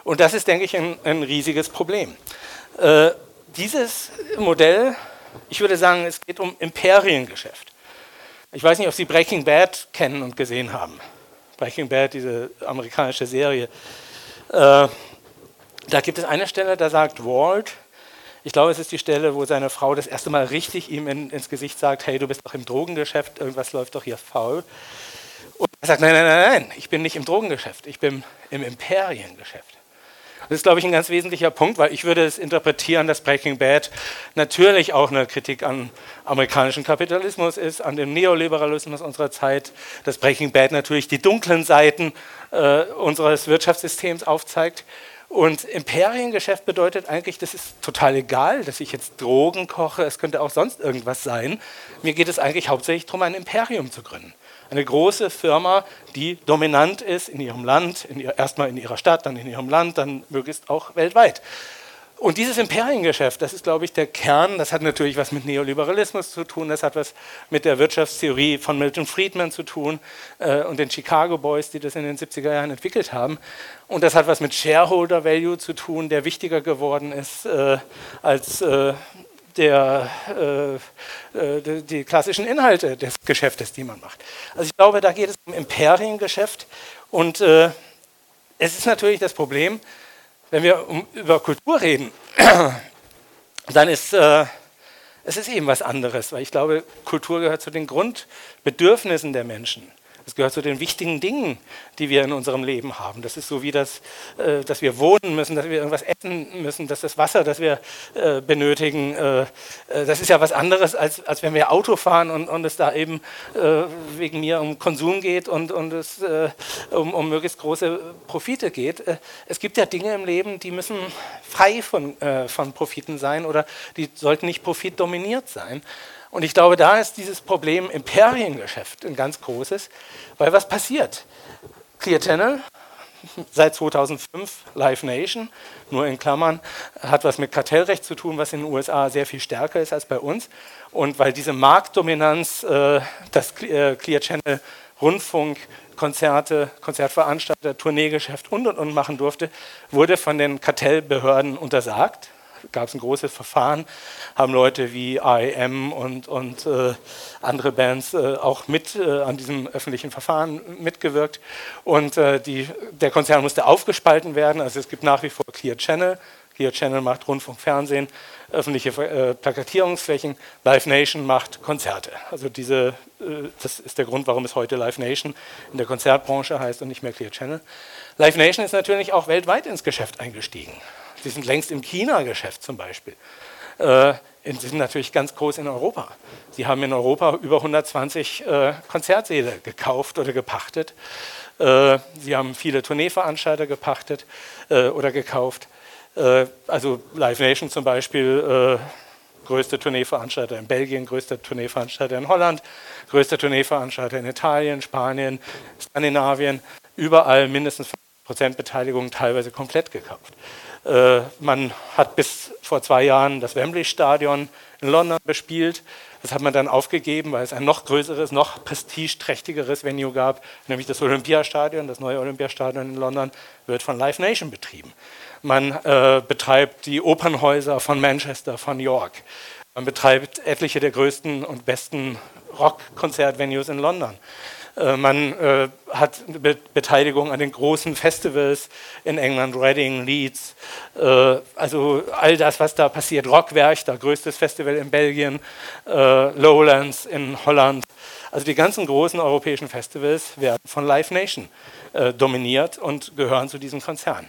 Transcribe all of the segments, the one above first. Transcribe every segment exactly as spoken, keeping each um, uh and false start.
Und das ist, denke ich, ein, ein riesiges Problem. Äh, dieses Modell, ich würde sagen, es geht um Imperiengeschäft. Ich weiß nicht, ob Sie Breaking Bad kennen und gesehen haben. Breaking Bad, diese amerikanische Serie. Äh, da gibt es eine Stelle, da sagt Walt, ich glaube, es ist die Stelle, wo seine Frau das erste Mal richtig ihm in, ins Gesicht sagt, hey, du bist doch im Drogengeschäft, irgendwas läuft doch hier faul. Und er sagt, nein, nein, nein, nein, ich bin nicht im Drogengeschäft, ich bin im Imperiengeschäft. Das ist, glaube ich, ein ganz wesentlicher Punkt, weil ich würde es interpretieren, dass Breaking Bad natürlich auch eine Kritik an amerikanischen Kapitalismus ist, an dem Neoliberalismus unserer Zeit, dass Breaking Bad natürlich die dunklen Seiten äh, unseres Wirtschaftssystems aufzeigt. Und Imperiengeschäft bedeutet eigentlich, das ist total egal, dass ich jetzt Drogen koche, es könnte auch sonst irgendwas sein. Mir geht es eigentlich hauptsächlich darum, ein Imperium zu gründen. Eine große Firma, die dominant ist in ihrem Land, in ihr, erstmal in ihrer Stadt, dann in ihrem Land, dann möglichst auch weltweit. Und dieses Imperiengeschäft, das ist, glaube ich, der Kern, das hat natürlich was mit Neoliberalismus zu tun, das hat was mit der Wirtschaftstheorie von Milton Friedman zu tun äh, und den Chicago Boys, die das in den siebziger Jahren entwickelt haben. Und das hat was mit Shareholder Value zu tun, der wichtiger geworden ist äh, als äh, der, äh, äh, die, die klassischen Inhalte des Geschäftes, die man macht. Also ich glaube, da geht es um Imperiengeschäft und äh, es ist natürlich das Problem, wenn wir um, über Kultur reden, dann ist äh, es ist eben was anderes, weil ich glaube, Kultur gehört zu den Grundbedürfnissen der Menschen. Es gehört zu den wichtigen Dingen, die wir in unserem Leben haben. Das ist so wie das, äh, dass wir wohnen müssen, dass wir irgendwas essen müssen, dass das Wasser, das wir äh, benötigen, äh, äh, das ist ja was anderes, als, als wenn wir Auto fahren und, und es da eben äh, wegen mir um Konsum geht und, und es äh, um, um möglichst große Profite geht. Äh, es gibt ja Dinge im Leben, die müssen frei von, äh, von Profiten sein oder die sollten nicht profitdominiert sein. Und ich glaube, da ist dieses Problem Imperiengeschäft ein ganz großes, weil was passiert? Clear Channel, seit zweitausendfünf Live Nation, nur in Klammern, hat was mit Kartellrecht zu tun, was in den U S A sehr viel stärker ist als bei uns. Und weil diese Marktdominanz, äh, das Clear Channel Rundfunk, Konzerte, Konzertveranstalter, Tourneegeschäft und und und machen durfte, wurde von den Kartellbehörden untersagt. Gab es ein großes Verfahren, haben Leute wie R E M und, und äh, andere Bands äh, auch mit äh, an diesem öffentlichen Verfahren mitgewirkt. Und äh, die, der Konzern musste aufgespalten werden. Also es gibt nach wie vor Clear Channel. Clear Channel macht Rundfunk, Fernsehen, öffentliche äh, Plakatierungsflächen. Live Nation macht Konzerte. Also diese, äh, das ist der Grund, warum es heute Live Nation in der Konzertbranche heißt und nicht mehr Clear Channel. Live Nation ist natürlich auch weltweit ins Geschäft eingestiegen. Sie sind längst im China-Geschäft zum Beispiel. Äh, sie sind natürlich ganz groß in Europa. Sie haben in Europa über hundertzwanzig äh, Konzertsäle gekauft oder gepachtet. Äh, sie haben viele Tourneeveranstalter gepachtet äh, oder gekauft. Äh, also Live Nation zum Beispiel, äh, größte Tourneeveranstalter in Belgien, größter Tourneeveranstalter in Holland, größter Tourneeveranstalter in Italien, Spanien, Skandinavien, überall mindestens fünfzig Prozent Beteiligung, teilweise komplett gekauft. Äh, man hat bis vor zwei Jahren das Wembley-Stadion in London bespielt. Das hat man dann aufgegeben, weil es ein noch größeres, noch prestigeträchtigeres Venue gab, nämlich das Olympiastadion. Das neue Olympiastadion in London wird von Live Nation betrieben. Man äh, betreibt die Opernhäuser von Manchester, von York. Man betreibt etliche der größten und besten Rock-Konzertvenues in London. Man äh, hat Be Beteiligung an den großen Festivals in England, Reading, Leeds, äh, also all das, was da passiert. Rockwerchter, größtes Festival in Belgien, äh, Lowlands in Holland. Also die ganzen großen europäischen Festivals werden von Live Nation äh, dominiert und gehören zu diesem Konzern.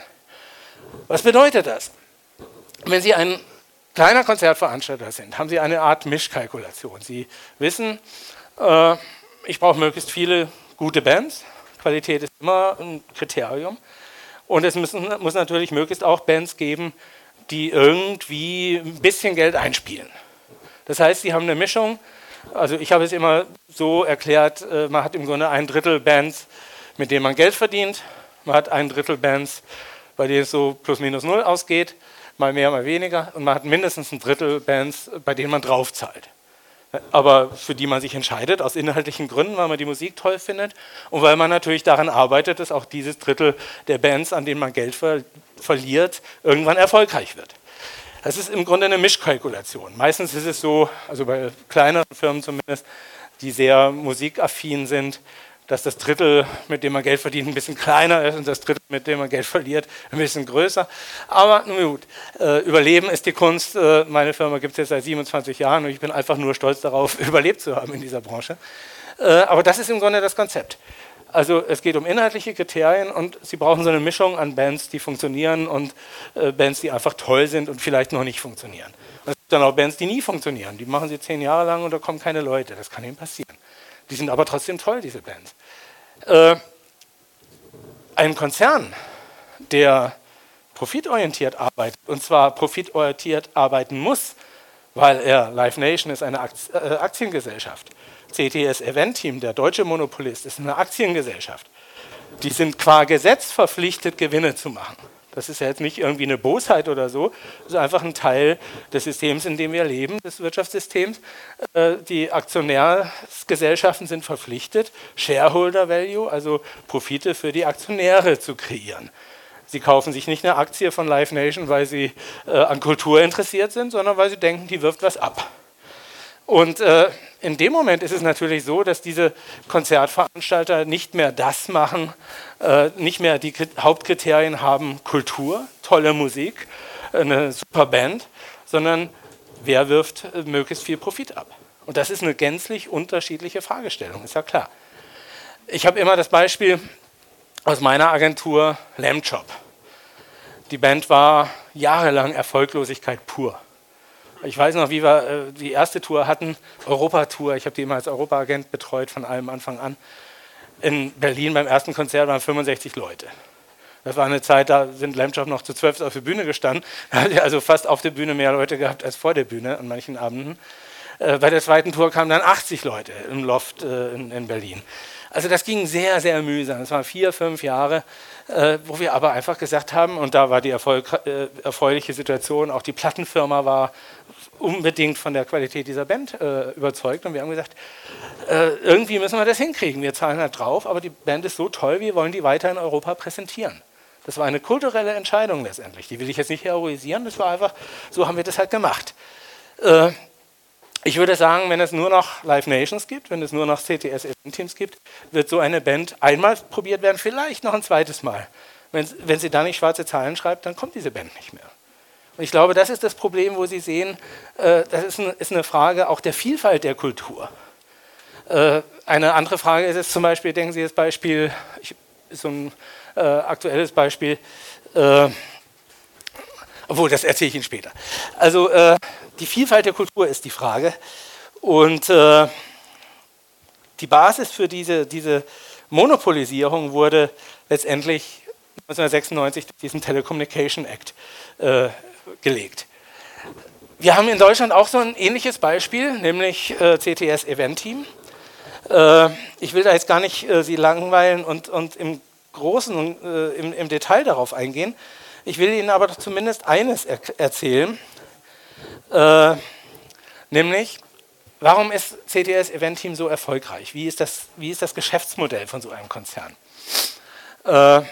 Was bedeutet das? Wenn Sie ein kleiner Konzertveranstalter sind, haben Sie eine Art Mischkalkulation. Sie wissen, äh, ich brauche möglichst viele gute Bands. Qualität ist immer ein Kriterium. Und es müssen, muss natürlich möglichst auch Bands geben, die irgendwie ein bisschen Geld einspielen. Das heißt, sie haben eine Mischung. Also ich habe es immer so erklärt, man hat im Grunde ein Drittel Bands, mit denen man Geld verdient. Man hat ein Drittel Bands, bei denen es so plus minus null ausgeht, mal mehr, mal weniger. Und man hat mindestens ein Drittel Bands, bei denen man draufzahlt. Aber für die man sich entscheidet, aus inhaltlichen Gründen, weil man die Musik toll findet und weil man natürlich daran arbeitet, dass auch dieses Drittel der Bands, an denen man Geld verliert, irgendwann erfolgreich wird. Das ist im Grunde eine Mischkalkulation. Meistens ist es so, also bei kleineren Firmen zumindest, die sehr musikaffin sind, dass das Drittel, mit dem man Geld verdient, ein bisschen kleiner ist und das Drittel, mit dem man Geld verliert, ein bisschen größer. Aber nun gut, äh, Überleben ist die Kunst. Äh, meine Firma gibt es jetzt seit siebenundzwanzig Jahren und ich bin einfach nur stolz darauf, überlebt zu haben in dieser Branche. Äh, aber das ist im Grunde das Konzept. Also es geht um inhaltliche Kriterien und Sie brauchen so eine Mischung an Bands, die funktionieren und äh, Bands, die einfach toll sind und vielleicht noch nicht funktionieren. Und es gibt dann auch Bands, die nie funktionieren. Die machen Sie zehn Jahre lang und da kommen keine Leute. Das kann Ihnen passieren. Die sind aber trotzdem toll, diese Bands. Äh, ein Konzern, der profitorientiert arbeitet, und zwar profitorientiert arbeiten muss, weil er, Live Nation ist eine Aktiengesellschaft, C T S Event Team, der deutsche Monopolist, ist eine Aktiengesellschaft. Die sind qua Gesetz verpflichtet, Gewinne zu machen. Das ist ja jetzt nicht irgendwie eine Bosheit oder so, das ist einfach ein Teil des Systems, in dem wir leben, des Wirtschaftssystems. Die Aktionärsgesellschaften sind verpflichtet, Shareholder Value, also Profite für die Aktionäre zu kreieren. Sie kaufen sich nicht eine Aktie von Live Nation, weil sie äh, an Kultur interessiert sind, sondern weil sie denken, die wirft was ab. Und äh, in dem Moment ist es natürlich so, dass diese Konzertveranstalter nicht mehr das machen, äh, nicht mehr die K- Hauptkriterien haben, Kultur, tolle Musik, eine super Band, sondern wer wirft äh, möglichst viel Profit ab. Und das ist eine gänzlich unterschiedliche Fragestellung, ist ja klar. Ich habe immer das Beispiel aus meiner Agentur Lamb Chop. Die Band war jahrelang Erfolglosigkeit pur. Ich weiß noch, wie wir äh, die erste Tour hatten, Europatour. Ich habe die immer als Europaagent betreut von allem Anfang an. In Berlin beim ersten Konzert waren fünfundsechzig Leute. Das war eine Zeit, da sind Lamb Chop noch zu zwölf auf der Bühne gestanden. Da hat also fast auf der Bühne mehr Leute gehabt als vor der Bühne an manchen Abenden. Äh, bei der zweiten Tour kamen dann achtzig Leute im Loft äh, in, in Berlin. Also das ging sehr, sehr mühsam. Das waren vier, fünf Jahre, äh, wo wir aber einfach gesagt haben, und da war die Erfolg, äh, erfreuliche Situation, auch die Plattenfirma war unbedingt von der Qualität dieser Band äh, überzeugt. Und wir haben gesagt, äh, irgendwie müssen wir das hinkriegen. Wir zahlen halt drauf, aber die Band ist so toll, wir wollen die weiter in Europa präsentieren. Das war eine kulturelle Entscheidung letztendlich. Die will ich jetzt nicht heroisieren, das war einfach, so haben wir das halt gemacht. Äh, Ich würde sagen, wenn es nur noch Live Nations gibt, wenn es nur noch C T S Event Teams gibt, wird so eine Band einmal probiert werden, vielleicht noch ein zweites Mal. Wenn, wenn sie da nicht schwarze Zahlen schreibt, dann kommt diese Band nicht mehr. Und ich glaube, das ist das Problem, wo Sie sehen, äh, das ist, ein, ist eine Frage auch der Vielfalt der Kultur. Äh, eine andere Frage ist es zum Beispiel, denken Sie das Beispiel, ich, so ein äh, aktuelles Beispiel, äh, obwohl, das erzähle ich Ihnen später. Also äh, die Vielfalt der Kultur ist die Frage und äh, die Basis für diese, diese Monopolisierung wurde letztendlich neunzehnhundertsechsundneunzig durch diesen Telecommunication Act äh, gelegt. Wir haben in Deutschland auch so ein ähnliches Beispiel, nämlich äh, C T S Event Team. Äh, ich will da jetzt gar nicht äh, Sie langweilen und, und im Großen, äh, im, im Detail darauf eingehen. Ich will Ihnen aber zumindest eines er erzählen, äh, nämlich, warum ist C T S Event Team so erfolgreich? Wie ist das, wie ist das Geschäftsmodell von so einem Konzern? Äh,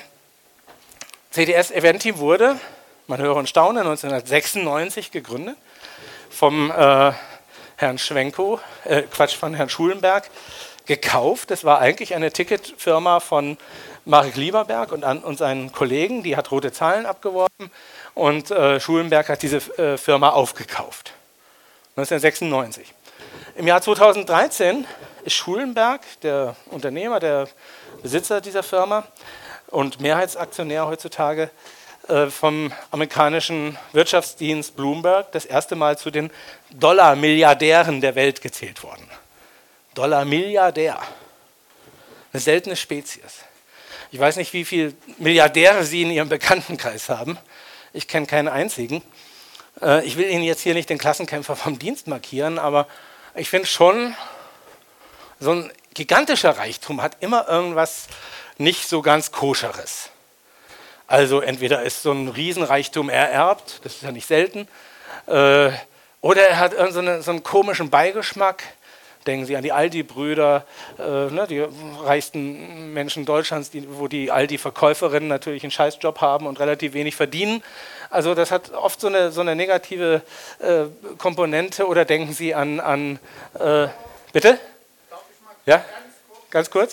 C T S Event Team wurde, man höre und staune, neunzehnhundertsechsundneunzig gegründet vom äh, Herrn Schwenko, äh, Quatsch, von Herrn Schulenberg gekauft. Das war eigentlich eine Ticketfirma von Marek Lieberberg und, an, und seinen Kollegen, die hat rote Zahlen abgeworfen und äh, Schulenberg hat diese äh, Firma aufgekauft. neunzehnhundertsechsundneunzig. Im Jahr zweitausenddreizehn ist Schulenberg, der Unternehmer, der Besitzer dieser Firma und Mehrheitsaktionär heutzutage, äh, vom amerikanischen Wirtschaftsdienst Bloomberg das erste Mal zu den Dollar-Milliardären der Welt gezählt worden. Dollar-Milliardär. Eine seltene Spezies. Ich weiß nicht, wie viele Milliardäre Sie in Ihrem Bekanntenkreis haben. Ich kenne keinen einzigen. Äh, ich will Ihnen jetzt hier nicht den Klassenkämpfer vom Dienst markieren, aber ich finde schon, so ein gigantischer Reichtum hat immer irgendwas nicht so ganz Koscheres. Also entweder ist so ein Riesenreichtum ererbt, das ist ja nicht selten, äh, oder er hat irgend so, eine, so einen komischen Beigeschmack, Denken Sie an die Aldi-Brüder, äh, ne, die reichsten Menschen Deutschlands, die, wo die Aldi-Verkäuferinnen natürlich einen Scheißjob haben und relativ wenig verdienen. Also das hat oft so eine, so eine negative äh, Komponente. Oder denken Sie an, an äh, bitte? Darf ich mal ja? Ganz kurz? Ganz kurz?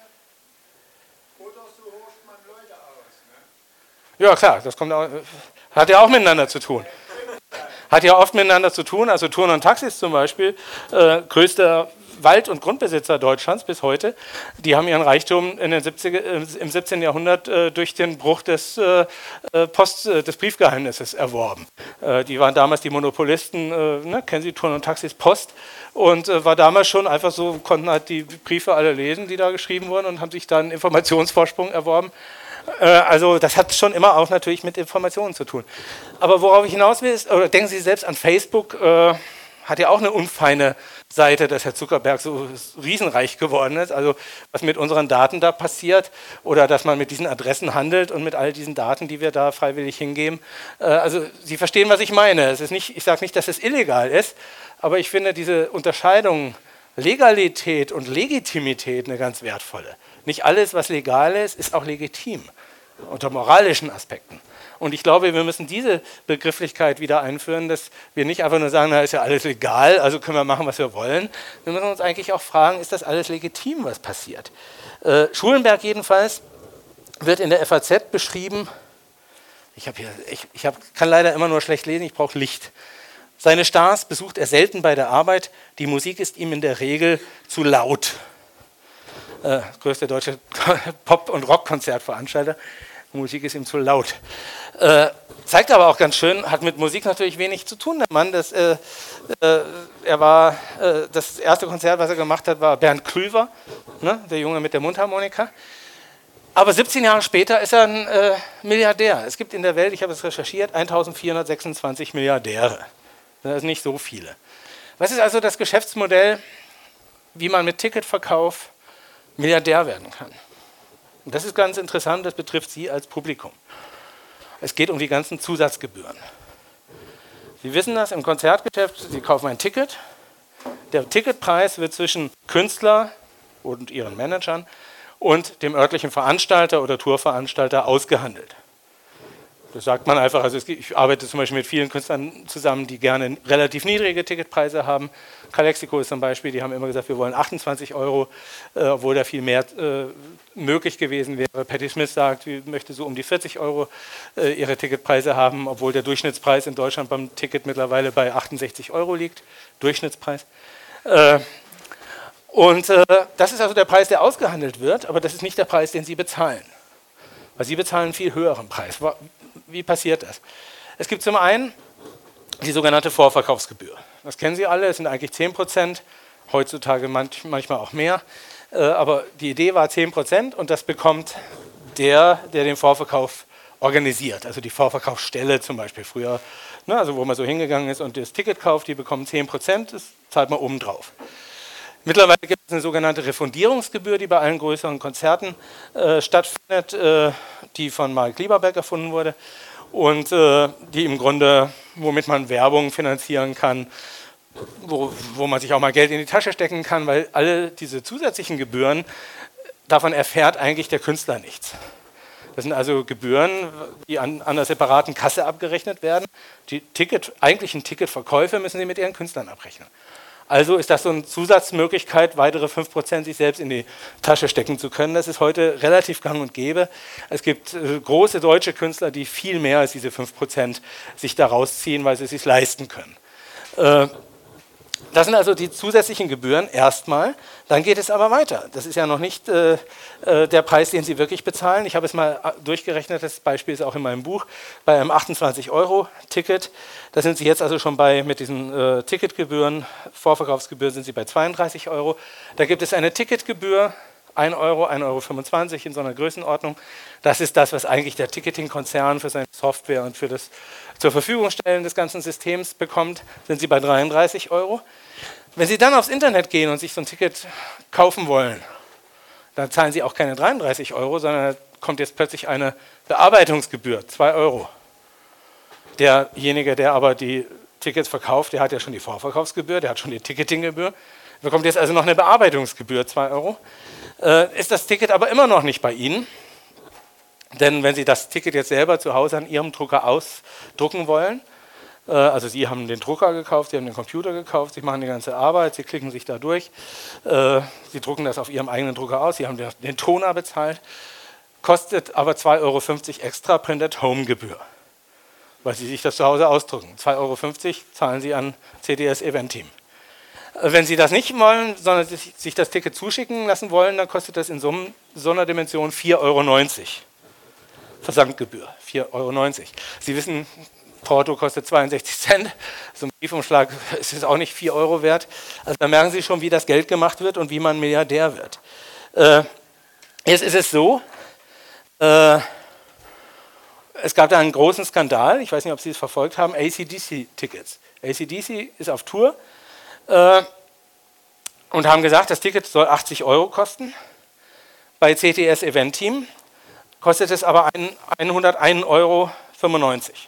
Ja klar, das kommt auch, hat ja auch miteinander zu tun. Hat ja oft miteinander zu tun, also Touren und Taxis zum Beispiel, äh, größter Wald- und Grundbesitzer Deutschlands bis heute, die haben ihren Reichtum in den siebziger, äh, im siebzehnten. Jahrhundert äh, durch den Bruch des, äh, Post, äh, des Briefgeheimnisses erworben. Äh, die waren damals die Monopolisten, äh, ne, kennen Sie Touren und Taxis Post, und äh, war damals schon einfach so, konnten halt die Briefe alle lesen, die da geschrieben wurden, und haben sich dann Informationsvorsprung erworben. Also das hat schon immer auch natürlich mit Informationen zu tun. Aber worauf ich hinaus will, ist, oder denken Sie selbst an Facebook, äh, hat ja auch eine unfeine Seite, dass Herr Zuckerberg so riesenreich geworden ist. Also was mit unseren Daten da passiert oder dass man mit diesen Adressen handelt und mit all diesen Daten, die wir da freiwillig hingeben. Äh, also Sie verstehen, was ich meine. Es ist nicht, ich sage nicht, dass es illegal ist, aber ich finde diese Unterscheidung Legalität und Legitimität eine ganz wertvolle. Nicht alles, was legal ist, ist auch legitim, unter moralischen Aspekten. Und ich glaube, wir müssen diese Begrifflichkeit wieder einführen, dass wir nicht einfach nur sagen, na, ist ja alles legal, also können wir machen, was wir wollen. Wir müssen uns eigentlich auch fragen, ist das alles legitim, was passiert? Äh, Schulenberg jedenfalls wird in der F A Z beschrieben, ich, hab hier, ich, ich hab, kann leider immer nur schlecht lesen, ich brauche Licht. Seine Stars besucht er selten bei der Arbeit, die Musik ist ihm in der Regel zu laut. Äh, größter deutsche Pop- und Rockkonzertveranstalter. Musik ist ihm zu laut. Äh, zeigt aber auch ganz schön, hat mit Musik natürlich wenig zu tun, der Mann. Das, äh, äh, er war, äh, das erste Konzert, was er gemacht hat, war Bernd Klüver, ne, der Junge mit der Mundharmonika. Aber siebzehn Jahre später ist er ein äh, Milliardär. Es gibt in der Welt, ich habe es recherchiert, eintausendvierhundertsechsundzwanzig Milliardäre. Das sind nicht so viele. Was ist also das Geschäftsmodell, wie man mit Ticketverkauf Milliardär werden kann? Und das ist ganz interessant, das betrifft Sie als Publikum. Es geht um die ganzen Zusatzgebühren. Sie wissen das, im Konzertgeschäft, Sie kaufen ein Ticket, der Ticketpreis wird zwischen Künstler und ihren Managern und dem örtlichen Veranstalter oder Tourveranstalter ausgehandelt. Das sagt man einfach, also ich arbeite zum Beispiel mit vielen Künstlern zusammen, die gerne relativ niedrige Ticketpreise haben. Calexico ist zum Beispiel, die haben immer gesagt, wir wollen achtundzwanzig Euro, äh, obwohl da viel mehr äh, möglich gewesen wäre. Patti Smith sagt, sie möchte so um die vierzig Euro äh, ihre Ticketpreise haben, obwohl der Durchschnittspreis in Deutschland beim Ticket mittlerweile bei achtundsechzig Euro liegt. Durchschnittspreis. Äh, und äh, das ist also der Preis, der ausgehandelt wird, aber das ist nicht der Preis, den Sie bezahlen. Weil Sie bezahlen einen viel höheren Preis. Wie passiert das? Es gibt zum einen die sogenannte Vorverkaufsgebühr. Das kennen Sie alle, es sind eigentlich zehn Prozent, heutzutage manch, manchmal auch mehr. Äh, aber die Idee war zehn Prozent und das bekommt der, der den Vorverkauf organisiert. Also die Vorverkaufsstelle zum Beispiel früher, ne, also wo man so hingegangen ist und das Ticket kauft, die bekommen zehn Prozent, das zahlt man oben drauf. Mittlerweile gibt es eine sogenannte Refundierungsgebühr, die bei allen größeren Konzerten äh, stattfindet, äh, die von Marek Lieberberg erfunden wurde und äh, die im Grunde, womit man Werbung finanzieren kann, wo, wo man sich auch mal Geld in die Tasche stecken kann, weil alle diese zusätzlichen Gebühren, davon erfährt eigentlich der Künstler nichts. Das sind also Gebühren, die an, an einer separaten Kasse abgerechnet werden. Die Ticket, eigentlichen Ticketverkäufe müssen Sie mit Ihren Künstlern abrechnen. Also ist das so eine Zusatzmöglichkeit, weitere fünf Prozent sich selbst in die Tasche stecken zu können. Das ist heute relativ gang und gäbe. Es gibt äh, große deutsche Künstler, die viel mehr als diese fünf Prozent sich da rausziehen, weil sie es sich leisten können. Äh, das sind also die zusätzlichen Gebühren erstmal. Dann geht es aber weiter. Das ist ja noch nicht äh, äh, der Preis, den Sie wirklich bezahlen. Ich habe es mal durchgerechnet, das Beispiel ist auch in meinem Buch, bei einem achtundzwanzig Euro Ticket. Da sind Sie jetzt also schon bei, mit diesen äh, Ticketgebühren, Vorverkaufsgebühren sind Sie bei zweiunddreißig Euro. Da gibt es eine Ticketgebühr, ein Euro, ein Euro fünfundzwanzig in so einer Größenordnung. Das ist das, was eigentlich der Ticketing-Konzern für seine Software und für das zur Verfügung stellen des ganzen Systems bekommt, sind Sie bei dreiunddreißig Euro. Wenn Sie dann aufs Internet gehen und sich so ein Ticket kaufen wollen, dann zahlen Sie auch keine dreiunddreißig Euro, sondern da kommt jetzt plötzlich eine Bearbeitungsgebühr, zwei Euro. Derjenige, der aber die Tickets verkauft, der hat ja schon die Vorverkaufsgebühr, der hat schon die Ticketinggebühr. bekommt jetzt also noch eine Bearbeitungsgebühr, zwei Euro. Äh, ist das Ticket aber immer noch nicht bei Ihnen, denn wenn Sie das Ticket jetzt selber zu Hause an Ihrem Drucker ausdrucken wollen, äh, also Sie haben den Drucker gekauft, Sie haben den Computer gekauft, Sie machen die ganze Arbeit, Sie klicken sich da durch, äh, Sie drucken das auf Ihrem eigenen Drucker aus, Sie haben den, den Toner bezahlt, kostet aber zwei Euro fünfzig extra Print-at-Home-Gebühr, weil Sie sich das zu Hause ausdrucken. zwei Euro fünfzig zahlen Sie an C T S Event Team. Wenn Sie das nicht wollen, sondern sich das Ticket zuschicken lassen wollen, dann kostet das in so, so einer Dimension vier Euro neunzig. Versandgebühr, vier Euro neunzig. Sie wissen, Porto kostet zweiundsechzig Cent. So ein Briefumschlag ist es auch nicht vier Euro wert. Also da merken Sie schon, wie das Geld gemacht wird und wie man Milliardär wird. Äh, jetzt ist es so, äh, es gab da einen großen Skandal, ich weiß nicht, ob Sie es verfolgt haben, A C D C-Tickets. A C D C ist auf Tour. Und haben gesagt, das Ticket soll achtzig Euro kosten. Bei C T S Event Team kostet es aber hundertein Euro fünfundneunzig.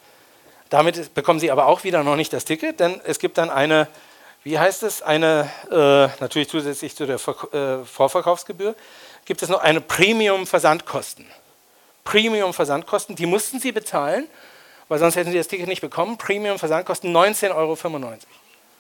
Damit bekommen Sie aber auch wieder noch nicht das Ticket, denn es gibt dann eine, wie heißt es, eine, äh, natürlich zusätzlich zu der Ver äh, Vorverkaufsgebühr, gibt es noch eine Premium-Versandkosten. Premium-Versandkosten, die mussten Sie bezahlen, weil sonst hätten Sie das Ticket nicht bekommen. Premium-Versandkosten neunzehn Euro fünfundneunzig.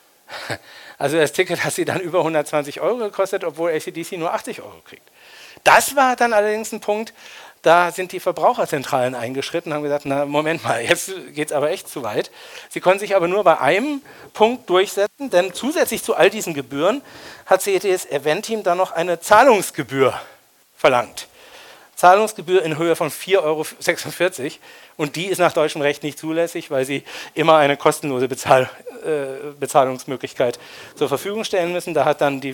Also das Ticket hat Sie dann über hundertzwanzig Euro gekostet, obwohl A C D C nur achtzig Euro kriegt. Das war dann allerdings ein Punkt, da sind die Verbraucherzentralen eingeschritten und haben gesagt, na Moment mal, jetzt geht es aber echt zu weit. Sie konnten sich aber nur bei einem Punkt durchsetzen, denn zusätzlich zu all diesen Gebühren hat C T S Event Team dann noch eine Zahlungsgebühr verlangt. Zahlungsgebühr in Höhe von vier Euro sechsundvierzig und die ist nach deutschem Recht nicht zulässig, weil Sie immer eine kostenlose Bezahl, äh, Bezahlungsmöglichkeit zur Verfügung stellen müssen. Da hat dann die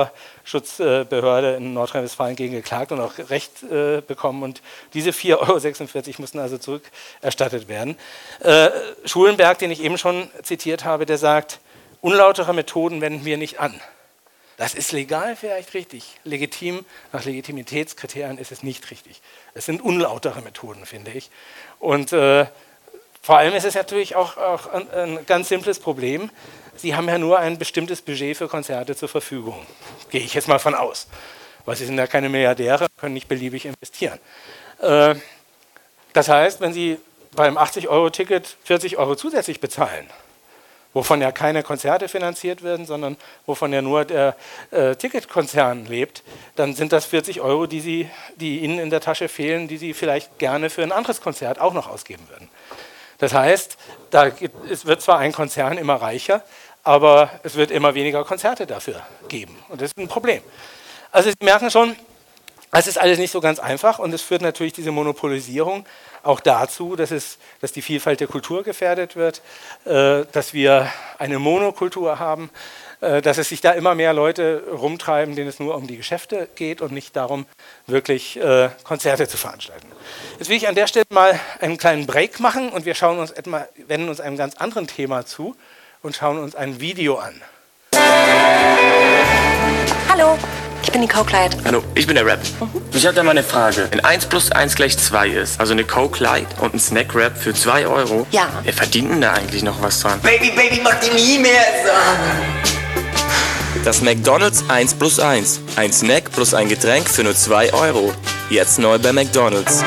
Verbraucherschutzbehörde in Nordrhein-Westfalen gegen geklagt und auch Recht äh, bekommen und diese vier Euro sechsundvierzig mussten also zurückerstattet werden. Äh, Schulenberg, den ich eben schon zitiert habe, der sagt, unlautere Methoden wenden wir nicht an. Das ist legal vielleicht richtig, legitim, nach Legitimitätskriterien ist es nicht richtig. Es sind unlautere Methoden, finde ich. Und äh, vor allem ist es natürlich auch, auch ein, ein ganz simples Problem. Sie haben ja nur ein bestimmtes Budget für Konzerte zur Verfügung. Gehe ich jetzt mal von aus. Weil Sie sind ja keine Milliardäre, können nicht beliebig investieren. Äh, das heißt, wenn Sie beim achtzig Euro Ticket vierzig Euro zusätzlich bezahlen, wovon ja keine Konzerte finanziert werden, sondern wovon ja nur der äh, Ticketkonzern lebt, dann sind das vierzig Euro, die, Sie, die Ihnen in der Tasche fehlen, die Sie vielleicht gerne für ein anderes Konzert auch noch ausgeben würden. Das heißt, da gibt, es wird zwar ein Konzern immer reicher, aber es wird immer weniger Konzerte dafür geben. Und das ist ein Problem. Also Sie merken schon, es ist alles nicht so ganz einfach und es führt natürlich diese Monopolisierung auch dazu, dass, es, dass die Vielfalt der Kultur gefährdet wird, äh, dass wir eine Monokultur haben, äh, dass es sich da immer mehr Leute rumtreiben, denen es nur um die Geschäfte geht und nicht darum, wirklich äh, Konzerte zu veranstalten. Jetzt will ich an der Stelle mal einen kleinen Break machen und wir schauen uns etwa, wenden uns einem ganz anderen Thema zu und schauen uns ein Video an. Hallo. Ich bin die Coke Light. Hallo, ich bin der Rap. Mhm. Ich habe da mal eine Frage. Wenn eins plus eins gleich zwei ist, also eine Coke Light und ein Snack Wrap für zwei Euro, ja. Wer verdient denn da eigentlich noch was dran? Baby, Baby, mach die nie mehr so. Das McDonald's eins plus eins. Ein Snack plus ein Getränk für nur zwei Euro. Jetzt neu bei McDonald's.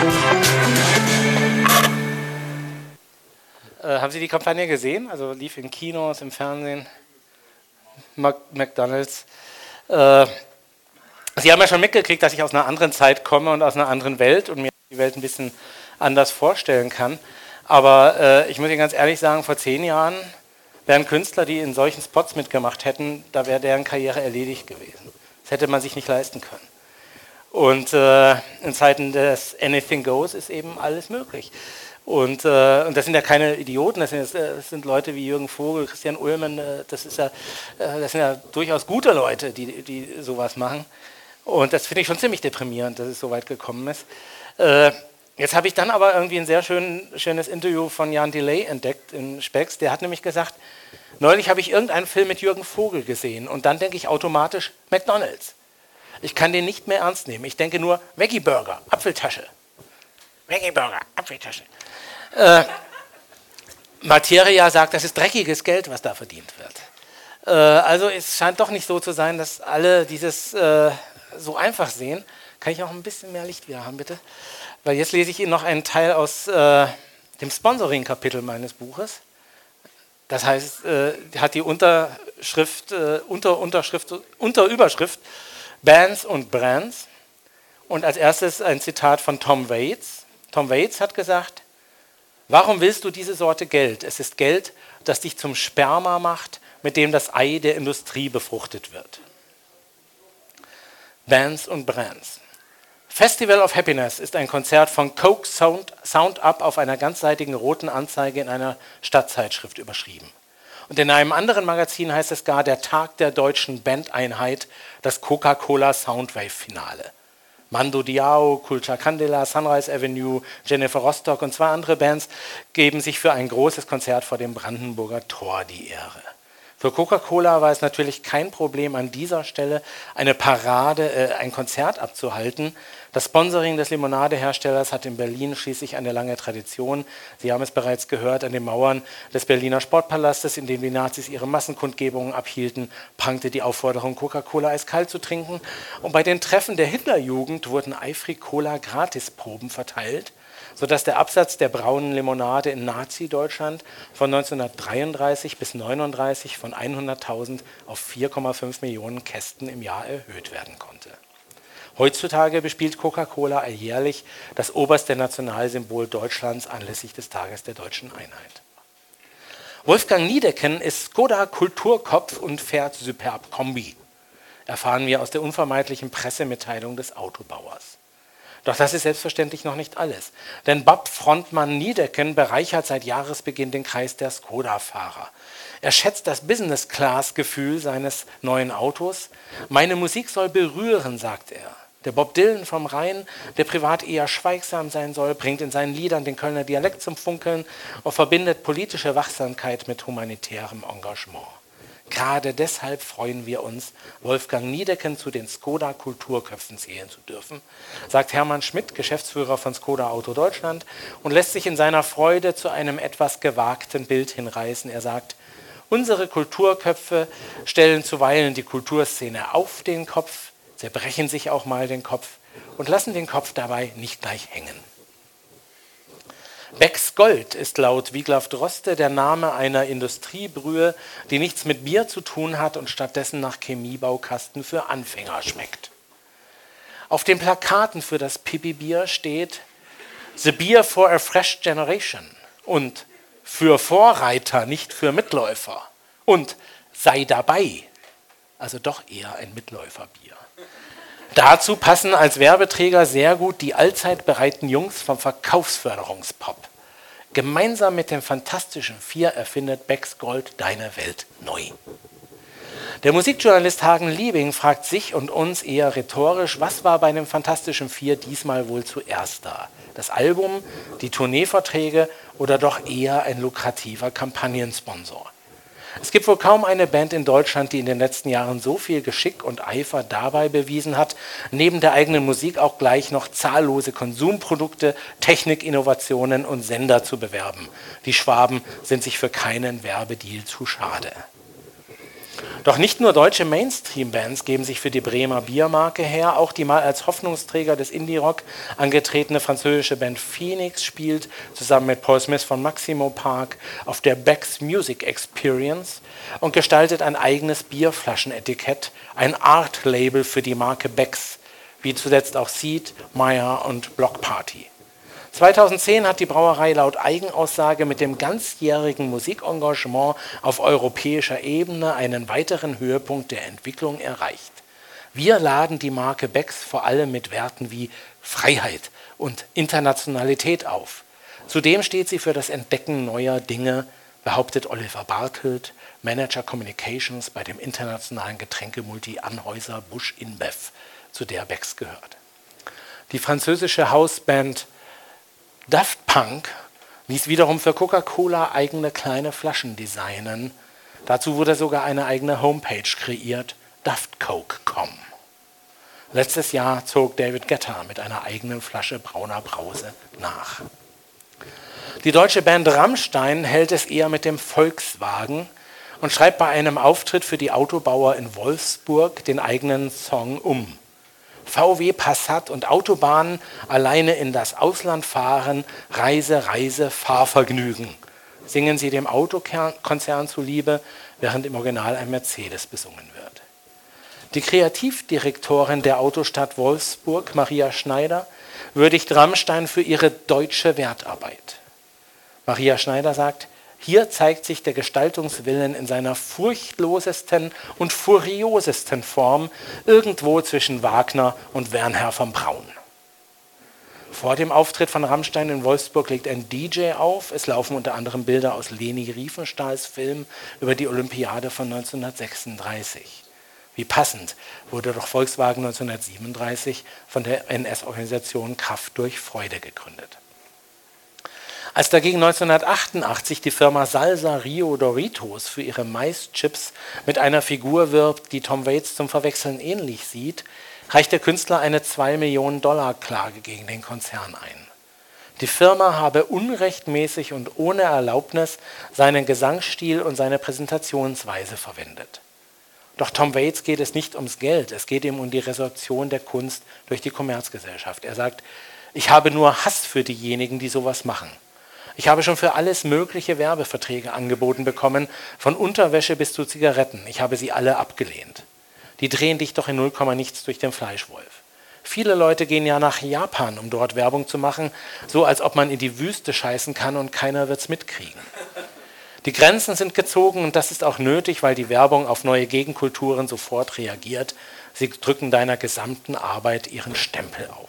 Äh, haben Sie die Kampagne gesehen? Also lief in Kinos, im Fernsehen, Mac McDonald's. Äh, Sie haben ja schon mitgekriegt, dass ich aus einer anderen Zeit komme und aus einer anderen Welt und mir die Welt ein bisschen anders vorstellen kann. Aber äh, ich muss Ihnen ganz ehrlich sagen, vor zehn Jahren wären Künstler, die in solchen Spots mitgemacht hätten, da wäre deren Karriere erledigt gewesen. Das hätte man sich nicht leisten können. Und äh, in Zeiten des Anything Goes ist eben alles möglich. Und, äh, und das sind ja keine Idioten, das sind, das sind Leute wie Jürgen Vogel, Christian Ullmann, äh, das, ist ja, äh, das sind ja durchaus gute Leute, die, die sowas machen. Und das finde ich schon ziemlich deprimierend, dass es so weit gekommen ist. Äh, jetzt habe ich dann aber irgendwie ein sehr schön, schönes Interview von Jan Delay entdeckt in Spex. Der hat nämlich gesagt, neulich habe ich irgendeinen Film mit Jürgen Vogel gesehen und dann denke ich automatisch McDonald's. Ich kann den nicht mehr ernst nehmen. Ich denke nur Veggie Burger, Apfeltasche. Veggie Burger, Apfeltasche. Äh, Materia sagt, das ist dreckiges Geld, was da verdient wird. Äh, also es scheint doch nicht so zu sein, dass alle dieses äh, so einfach sehen. Kann ich auch ein bisschen mehr Licht wieder haben, bitte? Weil jetzt lese ich Ihnen noch einen Teil aus äh, dem Sponsoring-Kapitel meines Buches. Das heißt, äh, hat die Unterschrift, äh, unter, Unterschrift, Unterüberschrift Bands und Brands. Und als erstes ein Zitat von Tom Waits. Tom Waits hat gesagt: Warum willst du diese Sorte Geld? Es ist Geld, das dich zum Sperma macht, mit dem das Ei der Industrie befruchtet wird. Bands und Brands. Festival of Happiness ist ein Konzert von Coke Sound, Sound Up auf einer ganzseitigen roten Anzeige in einer Stadtzeitschrift überschrieben. Und in einem anderen Magazin heißt es gar der Tag der deutschen Bandeinheit, das Coca-Cola Soundwave-Finale. Mando Diao, Culture Candela, Sunrise Avenue, Jennifer Rostock und zwei andere Bands geben sich für ein großes Konzert vor dem Brandenburger Tor die Ehre. Für Coca-Cola war es natürlich kein Problem, an dieser Stelle eine Parade, äh, ein Konzert abzuhalten. Das Sponsoring des Limonadeherstellers hat in Berlin schließlich eine lange Tradition. Sie haben es bereits gehört, an den Mauern des Berliner Sportpalastes, in dem die Nazis ihre Massenkundgebungen abhielten, prangte die Aufforderung, Coca-Cola eiskalt zu trinken. Und bei den Treffen der Hitlerjugend wurden eifrig Cola-Gratisproben verteilt, sodass der Absatz der braunen Limonade in Nazi-Deutschland von neunzehnhundertdreiunddreißig bis neununddreißig von hunderttausend auf vier Komma fünf Millionen Kästen im Jahr erhöht werden konnte. Heutzutage bespielt Coca-Cola alljährlich das oberste Nationalsymbol Deutschlands anlässlich des Tages der deutschen Einheit. Wolfgang Niedecken ist Skoda-Kulturkopf und fährt Superb Kombi, erfahren wir aus der unvermeidlichen Pressemitteilung des Autobauers. Doch das ist selbstverständlich noch nicht alles. Denn B A P-Frontmann Niedecken bereichert seit Jahresbeginn den Kreis der Skoda-Fahrer. Er schätzt das Business-Class-Gefühl seines neuen Autos. Meine Musik soll berühren, sagt er. Der Bob Dylan vom Rhein, der privat eher schweigsam sein soll, bringt in seinen Liedern den Kölner Dialekt zum Funkeln und verbindet politische Wachsamkeit mit humanitärem Engagement. Gerade deshalb freuen wir uns, Wolfgang Niedecken zu den Skoda-Kulturköpfen zählen zu dürfen, sagt Hermann Schmidt, Geschäftsführer von Skoda Auto Deutschland, und lässt sich in seiner Freude zu einem etwas gewagten Bild hinreißen. Er sagt: Unsere Kulturköpfe stellen zuweilen die Kulturszene auf den Kopf, zerbrechen sich auch mal den Kopf und lassen den Kopf dabei nicht gleich hängen. Becks Gold ist laut Wiglaf Droste der Name einer Industriebrühe, die nichts mit Bier zu tun hat und stattdessen nach Chemiebaukasten für Anfänger schmeckt. Auf den Plakaten für das Pipi-Bier steht The Beer for a Fresh Generation und für Vorreiter, nicht für Mitläufer und sei dabei, also doch eher ein Mitläuferbier. Dazu passen als Werbeträger sehr gut die allzeit bereiten Jungs vom Verkaufsförderungspop. Gemeinsam mit dem Fantastischen Vier erfindet Becks Gold deine Welt neu. Der Musikjournalist Hagen Liebing fragt sich und uns eher rhetorisch, was war bei dem Fantastischen Vier diesmal wohl zuerst da? Das Album, die Tourneeverträge oder doch eher ein lukrativer Kampagnensponsor? Es gibt wohl kaum eine Band in Deutschland, die in den letzten Jahren so viel Geschick und Eifer dabei bewiesen hat, neben der eigenen Musik auch gleich noch zahllose Konsumprodukte, Technikinnovationen und Sender zu bewerben. Die Schwaben sind sich für keinen Werbedeal zu schade. Doch nicht nur deutsche Mainstream-Bands geben sich für die Bremer Biermarke her, auch die mal als Hoffnungsträger des Indie-Rock angetretene französische Band Phoenix spielt zusammen mit Paul Smith von Maximo Park auf der Becks Music Experience und gestaltet ein eigenes Bierflaschenetikett, ein Art-Label für die Marke Becks, wie zuletzt auch Seed, Meyer und Block Party. zweitausendzehn hat die Brauerei laut Eigenaussage mit dem ganzjährigen Musikengagement auf europäischer Ebene einen weiteren Höhepunkt der Entwicklung erreicht. Wir laden die Marke Becks vor allem mit Werten wie Freiheit und Internationalität auf. Zudem steht sie für das Entdecken neuer Dinge, behauptet Oliver Bartelt, Manager Communications bei dem internationalen Getränkemulti Anheuser Busch InBev, zu der Becks gehört. Die französische Hausband Daft Punk ließ wiederum für Coca-Cola eigene kleine Flaschen designen. Dazu wurde sogar eine eigene Homepage kreiert, daft coke punkt com. Letztes Jahr zog David Guetta mit einer eigenen Flasche brauner Brause nach. Die deutsche Band Rammstein hält es eher mit dem Volkswagen und schreibt bei einem Auftritt für die Autobauer in Wolfsburg den eigenen Song um. V W, Passat und Autobahnen alleine in das Ausland fahren, Reise, Reise, Fahrvergnügen. Singen sie dem Autokonzern zuliebe, während im Original ein Mercedes besungen wird. Die Kreativdirektorin der Autostadt Wolfsburg, Maria Schneider, würdigt Rammstein für ihre deutsche Wertarbeit. Maria Schneider sagt, hier zeigt sich der Gestaltungswillen in seiner furchtlosesten und furiosesten Form, irgendwo zwischen Wagner und Wernher von Braun. Vor dem Auftritt von Rammstein in Wolfsburg legt ein D J auf. Es laufen unter anderem Bilder aus Leni Riefenstahls Film über die Olympiade von neunzehnhundertsechsunddreißig. Wie passend wurde doch Volkswagen neunzehnhundertsiebenunddreißig von der N S-Organisation Kraft durch Freude gegründet. Als dagegen neunzehnhundertachtundachtzig die Firma Salsa Rio Doritos für ihre Maischips mit einer Figur wirbt, die Tom Waits zum Verwechseln ähnlich sieht, reicht der Künstler eine zwei Millionen Dollar Klage gegen den Konzern ein. Die Firma habe unrechtmäßig und ohne Erlaubnis seinen Gesangsstil und seine Präsentationsweise verwendet. Doch Tom Waits geht es nicht ums Geld, es geht ihm um die Resorption der Kunst durch die Kommerzgesellschaft. Er sagt, ich habe nur Hass für diejenigen, die sowas machen. Ich habe schon für alles mögliche Werbeverträge angeboten bekommen, von Unterwäsche bis zu Zigaretten. Ich habe sie alle abgelehnt. Die drehen dich doch in null Komma nichts durch den Fleischwolf. Viele Leute gehen ja nach Japan, um dort Werbung zu machen, so als ob man in die Wüste scheißen kann und keiner wird's mitkriegen. Die Grenzen sind gezogen und das ist auch nötig, weil die Werbung auf neue Gegenkulturen sofort reagiert. Sie drücken deiner gesamten Arbeit ihren Stempel auf.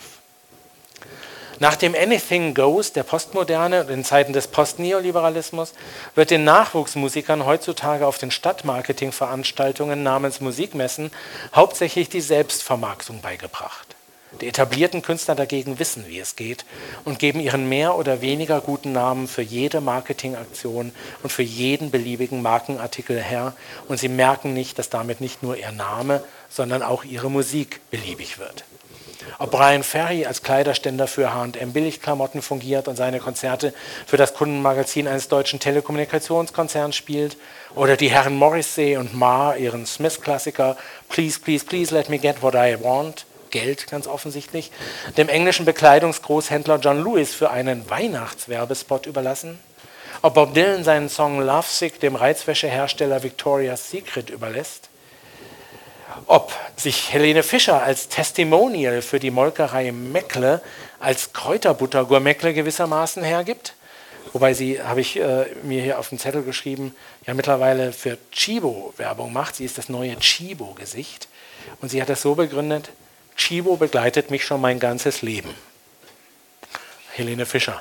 Nach dem Anything Goes der Postmoderne und in Zeiten des Postneoliberalismus wird den Nachwuchsmusikern heutzutage auf den Stadtmarketingveranstaltungen namens Musikmessen hauptsächlich die Selbstvermarktung beigebracht. Die etablierten Künstler dagegen wissen, wie es geht und geben ihren mehr oder weniger guten Namen für jede Marketingaktion und für jeden beliebigen Markenartikel her und sie merken nicht, dass damit nicht nur ihr Name, sondern auch ihre Musik beliebig wird. Ob Brian Ferry als Kleiderständer für H und M Billigklamotten fungiert und seine Konzerte für das Kundenmagazin eines deutschen Telekommunikationskonzerns spielt oder die Herren Morrissey und Marr ihren Smith-Klassiker Please, Please, Please Let Me Get What I Want, Geld ganz offensichtlich, dem englischen Bekleidungsgroßhändler John Lewis für einen Weihnachtswerbespot überlassen, ob Bob Dylan seinen Song Lovesick dem Reizwäschehersteller Victoria's Secret überlässt, ob sich Helene Fischer als Testimonial für die Molkerei Meckle als Kräuterbutter-Gourmeckle gewissermaßen hergibt, wobei sie, habe ich äh, mir hier auf den Zettel geschrieben, ja mittlerweile für Chibo Werbung macht. Sie ist das neue Chibo-Gesicht und sie hat das so begründet, Chibo begleitet mich schon mein ganzes Leben. Helene Fischer.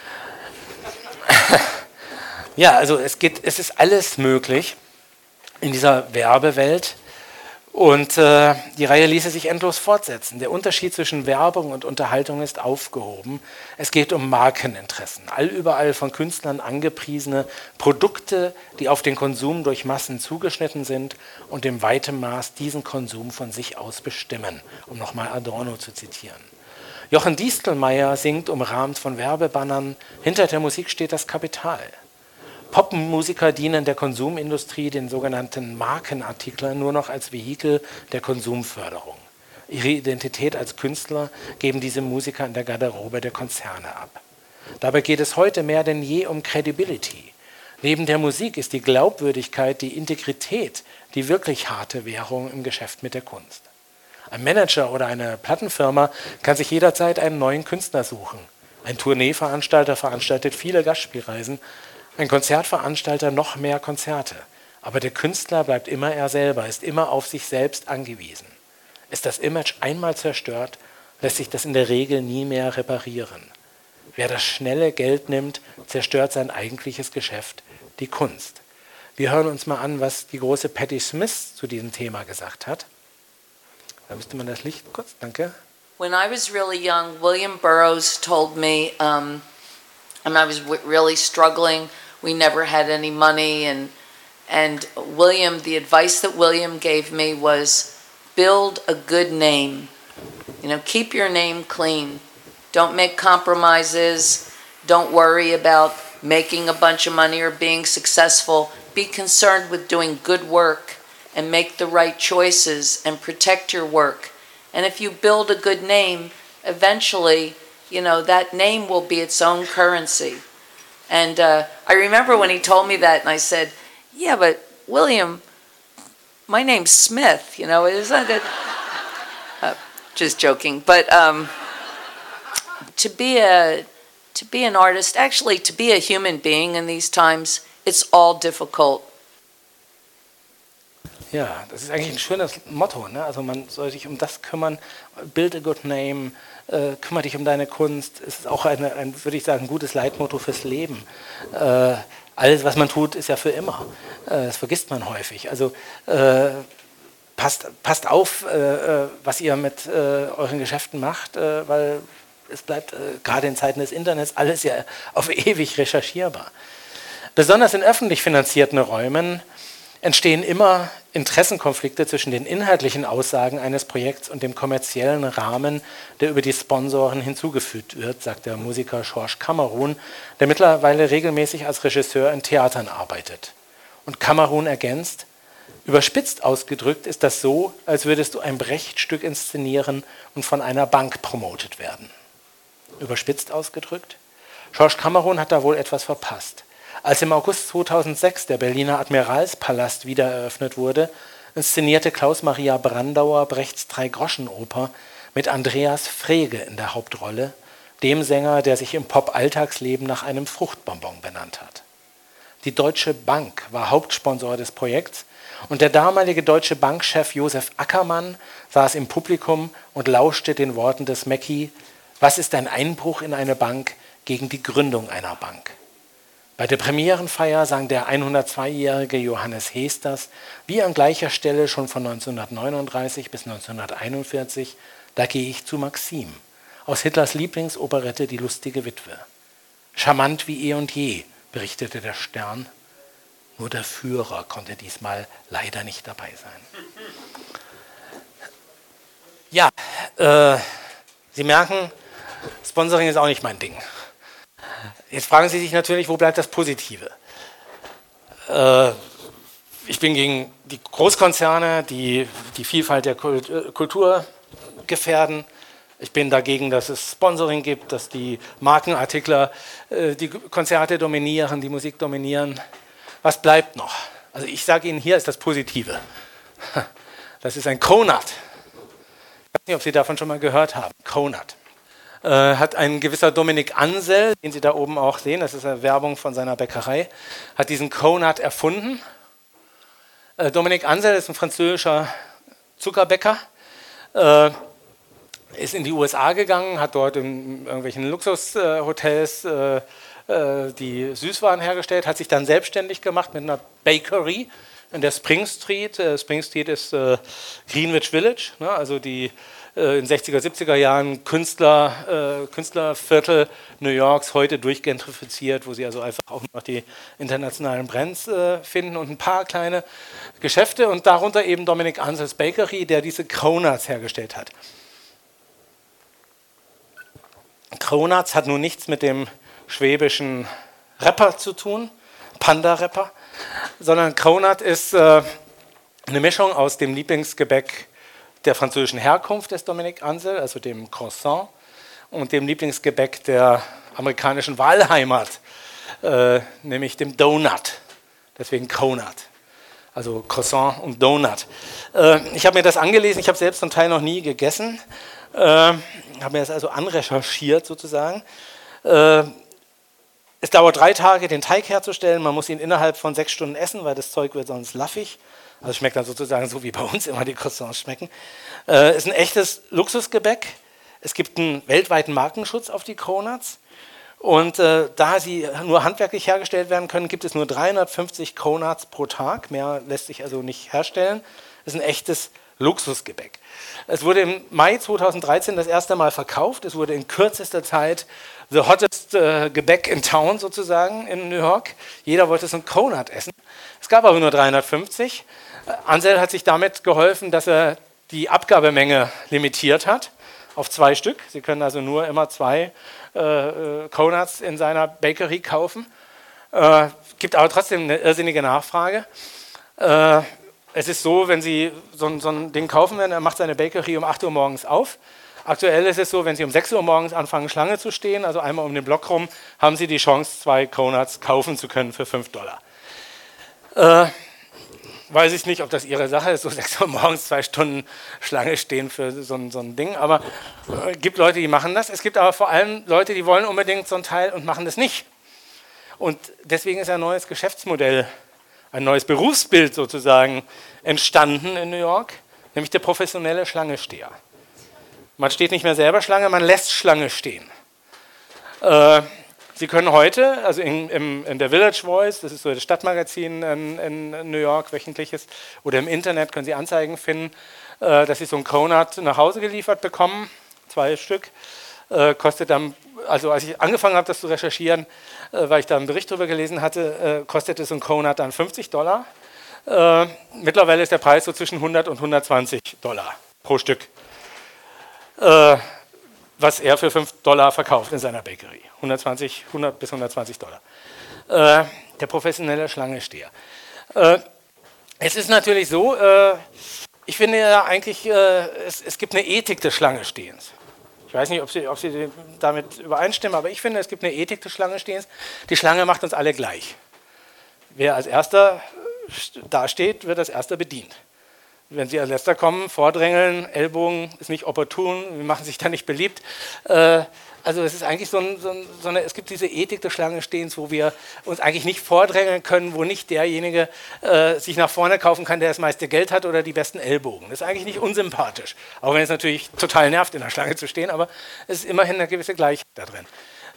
Ja, also es geht, es ist alles möglich in dieser Werbewelt. Und äh, die Reihe ließe sich endlos fortsetzen. Der Unterschied zwischen Werbung und Unterhaltung ist aufgehoben. Es geht um Markeninteressen. Allüberall von Künstlern angepriesene Produkte, die auf den Konsum durch Massen zugeschnitten sind und im weitem Maß diesen Konsum von sich aus bestimmen, um nochmal Adorno zu zitieren. Jochen Distelmeier singt umrahmt von Werbebannern, hinter der Musik steht das Kapital. Popmusiker dienen der Konsumindustrie, den sogenannten Markenartiklern, nur noch als Vehikel der Konsumförderung. Ihre Identität als Künstler geben diese Musiker in der Garderobe der Konzerne ab. Dabei geht es heute mehr denn je um Credibility. Neben der Musik ist die Glaubwürdigkeit, die Integrität, die wirklich harte Währung im Geschäft mit der Kunst. Ein Manager oder eine Plattenfirma kann sich jederzeit einen neuen Künstler suchen. Ein Tourneeveranstalter veranstaltet viele Gastspielreisen, ein Konzertveranstalter noch mehr Konzerte. Aber der Künstler bleibt immer er selber, ist immer auf sich selbst angewiesen. Ist das Image einmal zerstört, lässt sich das in der Regel nie mehr reparieren. Wer das schnelle Geld nimmt, zerstört sein eigentliches Geschäft, die Kunst. Wir hören uns mal an, was die große Patti Smith zu diesem Thema gesagt hat. Da müsste man das Licht kurz, danke. When I was really young, William Burroughs told me, um, and I was w- really struggling. We never had any money, and and William, the advice that William gave me was build a good name. You know, keep your name clean. Don't make compromises. Don't worry about making a bunch of money or being successful. Be concerned with doing good work and make the right choices and protect your work. And if you build a good name, eventually, you know, that name will be its own currency. And uh, I remember when he told me that, and I said, yeah, but William, my name's Smith, you know, isn't it? Uh, just joking. But um, to be a to be an artist, actually to be a human being in these times, it's all difficult. Ja, das ist eigentlich ein schönes Motto, ne? Also man soll sich um das kümmern, build a good name, äh, kümmere dich um deine Kunst. Es ist auch eine, ein, würde ich sagen, ein gutes Leitmotto fürs Leben. Äh, alles, was man tut, ist ja für immer. Äh, das vergisst man häufig. Also äh, passt, passt auf, äh, was ihr mit äh, euren Geschäften macht, äh, weil es bleibt äh, gerade in Zeiten des Internets alles ja auf ewig recherchierbar. Besonders in öffentlich finanzierten Räumen entstehen immer Interessenkonflikte zwischen den inhaltlichen Aussagen eines Projekts und dem kommerziellen Rahmen, der über die Sponsoren hinzugefügt wird, sagt der Musiker Georges Cameron, der mittlerweile regelmäßig als Regisseur in Theatern arbeitet. Und Cameron ergänzt, überspitzt ausgedrückt ist das so, als würdest du ein Brecht-Stück inszenieren und von einer Bank promotet werden. Überspitzt ausgedrückt? Georges Cameron hat da wohl etwas verpasst. Als im August zweitausendsechs der Berliner Admiralspalast wieder eröffnet wurde, inszenierte Klaus-Maria Brandauer Brechts Drei-Groschen-Oper mit Andreas Frege in der Hauptrolle, dem Sänger, der sich im Pop-Alltagsleben nach einem Fruchtbonbon benannt hat. Die Deutsche Bank war Hauptsponsor des Projekts und der damalige Deutsche Bank-Chef Josef Ackermann saß im Publikum und lauschte den Worten des Mackie: Was ist ein Einbruch in eine Bank gegen die Gründung einer Bank? Bei der Premierenfeier sang der hundertzweijährige Johannes Heesters, wie an gleicher Stelle schon von neunzehnhundertneununddreißig bis neunzehnhunderteinundvierzig, Da gehe ich zu Maxim, aus Hitlers Lieblingsoperette Die lustige Witwe. Charmant wie eh und je, berichtete der Stern. Nur der Führer konnte diesmal leider nicht dabei sein. Ja, äh, Sie merken, Sponsoring ist auch nicht mein Ding. Jetzt fragen Sie sich natürlich, wo bleibt das Positive? Äh, ich bin gegen die Großkonzerne, die die Vielfalt der Kultur gefährden. Ich bin dagegen, dass es Sponsoring gibt, dass die Markenartikler äh, die Konzerte dominieren, die Musik dominieren. Was bleibt noch? Also ich sage Ihnen, hier ist das Positive. Das ist ein Cronut. Ich weiß nicht, ob Sie davon schon mal gehört haben. Cronut. Äh, hat ein gewisser Dominik Ansel, den Sie da oben auch sehen, das ist eine Werbung von seiner Bäckerei, hat diesen Cronut erfunden. Äh, Dominik Ansel ist ein französischer Zuckerbäcker, äh, ist in die U S A gegangen, hat dort in irgendwelchen Luxushotels äh, äh, die Süßwaren hergestellt, hat sich dann selbstständig gemacht mit einer Bakery in der Spring Street. Äh, Spring Street ist äh, Greenwich Village, ne, also die in den sechziger, siebziger Jahren Künstler, äh, Künstlerviertel New Yorks, heute durchgentrifiziert, wo sie also einfach auch noch die internationalen Brands äh, finden und ein paar kleine Geschäfte und darunter eben Dominik Ansels Bakery, der diese Cronuts hergestellt hat. Cronuts hat nun nichts mit dem schwäbischen Rapper zu tun, Panda-Rapper, sondern Cronut ist äh, eine Mischung aus dem Lieblingsgebäck der französischen Herkunft des Dominik Ansel, also dem Croissant, und dem Lieblingsgebäck der amerikanischen Wahlheimat, äh, nämlich dem Donut, deswegen Cronut, also Croissant und Donut. Äh, ich habe mir das angelesen, ich habe selbst zum Teil noch nie gegessen, äh, habe mir das also anrecherchiert sozusagen. Äh, es dauert drei Tage, den Teig herzustellen, man muss ihn innerhalb von sechs Stunden essen, weil das Zeug wird sonst laffig. Also schmeckt dann sozusagen so, wie bei uns immer die Croissants schmecken. Äh, ist ein echtes Luxusgebäck. Es gibt einen weltweiten Markenschutz auf die Cronuts. Und äh, da sie nur handwerklich hergestellt werden können, gibt es nur dreihundertfünfzig Cronuts pro Tag. Mehr lässt sich also nicht herstellen. Das ist ein echtes Luxusgebäck. Es wurde im Mai zweitausenddreizehn das erste Mal verkauft. Es wurde in kürzester Zeit the hottest äh, Gebäck in town sozusagen in New York. Jeder wollte so ein Cronut essen. Es gab aber nur dreihundertfünfzig. Ansel hat sich damit geholfen, dass er die Abgabemenge limitiert hat auf zwei Stück. Sie können also nur immer zwei äh, Cronuts in seiner Bakery kaufen. Äh, gibt aber trotzdem eine irrsinnige Nachfrage. Äh, es ist so, wenn Sie so, so ein Ding kaufen werden, er macht seine Bakery um acht Uhr morgens auf. Aktuell ist es so, wenn Sie um sechs Uhr morgens anfangen, Schlange zu stehen, also einmal um den Block rum, haben Sie die Chance, zwei Conuts kaufen zu können für fünf Dollar. Äh, weiß ich nicht, ob das Ihre Sache ist, so sechs Uhr morgens zwei Stunden Schlange stehen für so ein, so ein Ding, aber es äh, gibt Leute, die machen das. Es gibt aber vor allem Leute, die wollen unbedingt so ein Teil und machen das nicht. Und deswegen ist ein neues Geschäftsmodell, ein neues Berufsbild sozusagen entstanden in New York, nämlich der professionelle Schlangesteher. Man steht nicht mehr selber Schlange, man lässt Schlange stehen. Äh, Sie können heute, also in, in, in der Village Voice, das ist so das Stadtmagazin in, in New York, wöchentliches, oder im Internet können Sie Anzeigen finden, äh, dass Sie so ein Conut nach Hause geliefert bekommen, zwei Stück. Äh, kostet dann, also als ich angefangen habe, das zu recherchieren, äh, weil ich da einen Bericht darüber gelesen hatte, äh, kostete so ein Conut dann fünfzig Dollar. Äh, mittlerweile ist der Preis so zwischen hundert und hundertzwanzig Dollar pro Stück. Äh, was er für fünf Dollar verkauft in seiner Bakery. hundertzwanzig, hundert bis hundertzwanzig Dollar. Äh, der professionelle Schlangesteher. Äh, es ist natürlich so, äh, ich finde ja eigentlich, äh, es, es gibt eine Ethik des Schlangestehens. Ich weiß nicht, ob Sie, ob Sie damit übereinstimmen, aber ich finde, es gibt eine Ethik des Schlangestehens. Die Schlange macht uns alle gleich. Wer als Erster dasteht, wird als Erster bedient. Wenn Sie als Letzter kommen, vordrängeln, Ellbogen ist nicht opportun, wir machen sich da nicht beliebt. Äh, also es ist eigentlich so, ein, so, ein, so eine, es gibt diese Ethik des Schlangenstehens, wo wir uns eigentlich nicht vordrängeln können, wo nicht derjenige äh, sich nach vorne kaufen kann, der das meiste Geld hat oder die besten Ellbogen. Das ist eigentlich nicht unsympathisch, auch wenn es natürlich total nervt, in der Schlange zu stehen, aber es ist immerhin eine gewisse Gleichheit da drin.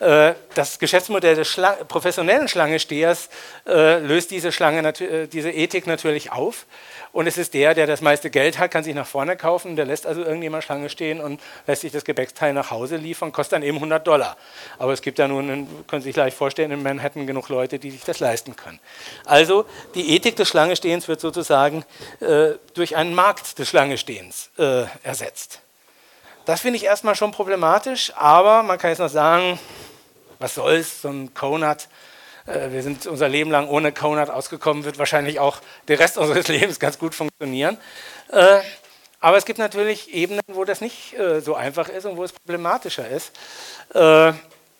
Das Geschäftsmodell des Schla- professionellen Schlangestehers äh, löst diese, Schlange natu- diese Ethik natürlich auf. Und es ist der, der das meiste Geld hat, kann sich nach vorne kaufen, der lässt also irgendjemand Schlange stehen und lässt sich das Gebäcksteil nach Hause liefern, kostet dann eben hundert Dollar. Aber es gibt da nun, können Sie sich gleich vorstellen, in Manhattan genug Leute, die sich das leisten können. Also die Ethik des Schlangestehens wird sozusagen äh, durch einen Markt des Schlangestehens äh, ersetzt. Das finde ich erstmal schon problematisch, aber man kann jetzt noch sagen, was soll's, so ein Conut, äh, wir sind unser Leben lang ohne Conut ausgekommen, wird wahrscheinlich auch der Rest unseres Lebens ganz gut funktionieren. Äh, aber es gibt natürlich Ebenen, wo das nicht äh, so einfach ist und wo es problematischer ist. Äh,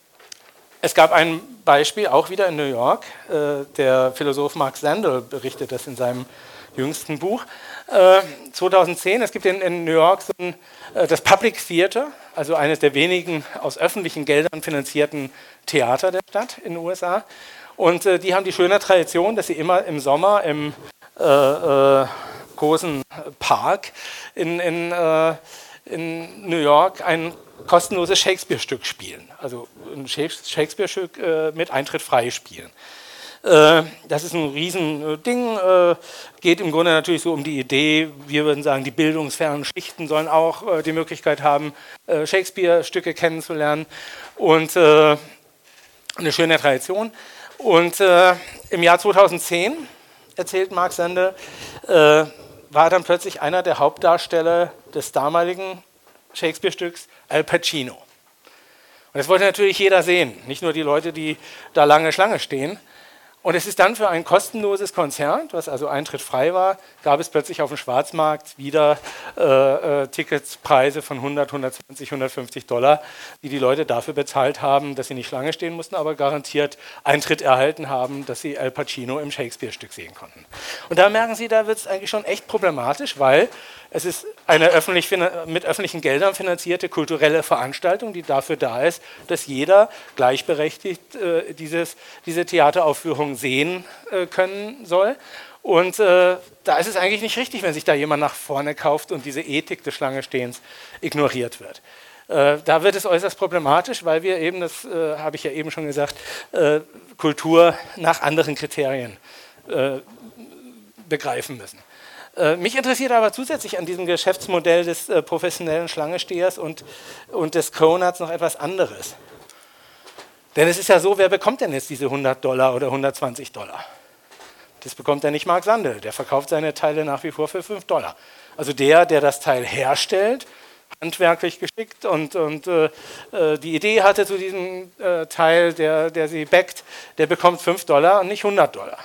es gab ein Beispiel, auch wieder in New York, äh, der Philosoph Mark Sandel berichtet das in seinem jüngsten Buch. Äh, zweitausendzehn, es gibt in, in New York so ein, äh, das Public Theater, also eines der wenigen aus öffentlichen Geldern finanzierten Theater der Stadt in den U S A. Und äh, die haben die schöne Tradition, dass sie immer im Sommer im äh, äh, großen Park in, in, äh, in New York ein kostenloses Shakespeare-Stück spielen. Also ein Shakespeare-Stück äh, mit Eintritt frei spielen. Das ist ein Riesending, geht im Grunde natürlich so um die Idee, wir würden sagen, die bildungsfernen Schichten sollen auch die Möglichkeit haben, Shakespeare-Stücke kennenzulernen und eine schöne Tradition. Und im Jahr zweitausendzehn, erzählt Mark Sandel, war dann plötzlich einer der Hauptdarsteller des damaligen Shakespeare-Stücks Al Pacino. Und das wollte natürlich jeder sehen, nicht nur die Leute, die da lange Schlange stehen. Und es ist dann für ein kostenloses Konzert, was also eintrittfrei war, gab es plötzlich auf dem Schwarzmarkt wieder äh, äh, Ticketspreise von hundert, hundertzwanzig, hundertfünfzig Dollar, die die Leute dafür bezahlt haben, dass sie nicht Schlange stehen mussten, aber garantiert Eintritt erhalten haben, dass sie Al Pacino im Shakespeare-Stück sehen konnten. Und da merken Sie, da wird es eigentlich schon echt problematisch, weil es ist eine öffentlich, mit öffentlichen Geldern finanzierte kulturelle Veranstaltung, die dafür da ist, dass jeder gleichberechtigt äh, dieses, diese Theateraufführung sehen äh, können soll. Und äh, da ist es eigentlich nicht richtig, wenn sich da jemand nach vorne kauft und diese Ethik des Schlangestehens ignoriert wird. Äh, da wird es äußerst problematisch, weil wir eben, das äh, habe ich ja eben schon gesagt, äh, Kultur nach anderen Kriterien äh, begreifen müssen. Mich interessiert aber zusätzlich an diesem Geschäftsmodell des äh, professionellen Schlangestehers und, und des Conuts noch etwas anderes. Denn es ist ja so, wer bekommt denn jetzt diese hundert Dollar oder hundertzwanzig Dollar? Das bekommt ja nicht Mark Sandel, der verkauft seine Teile nach wie vor für fünf Dollar. Also der, der das Teil herstellt, handwerklich geschickt und, und äh, die Idee hatte zu diesem äh, Teil, der, der sie backt, der bekommt fünf Dollar und nicht hundert Dollar.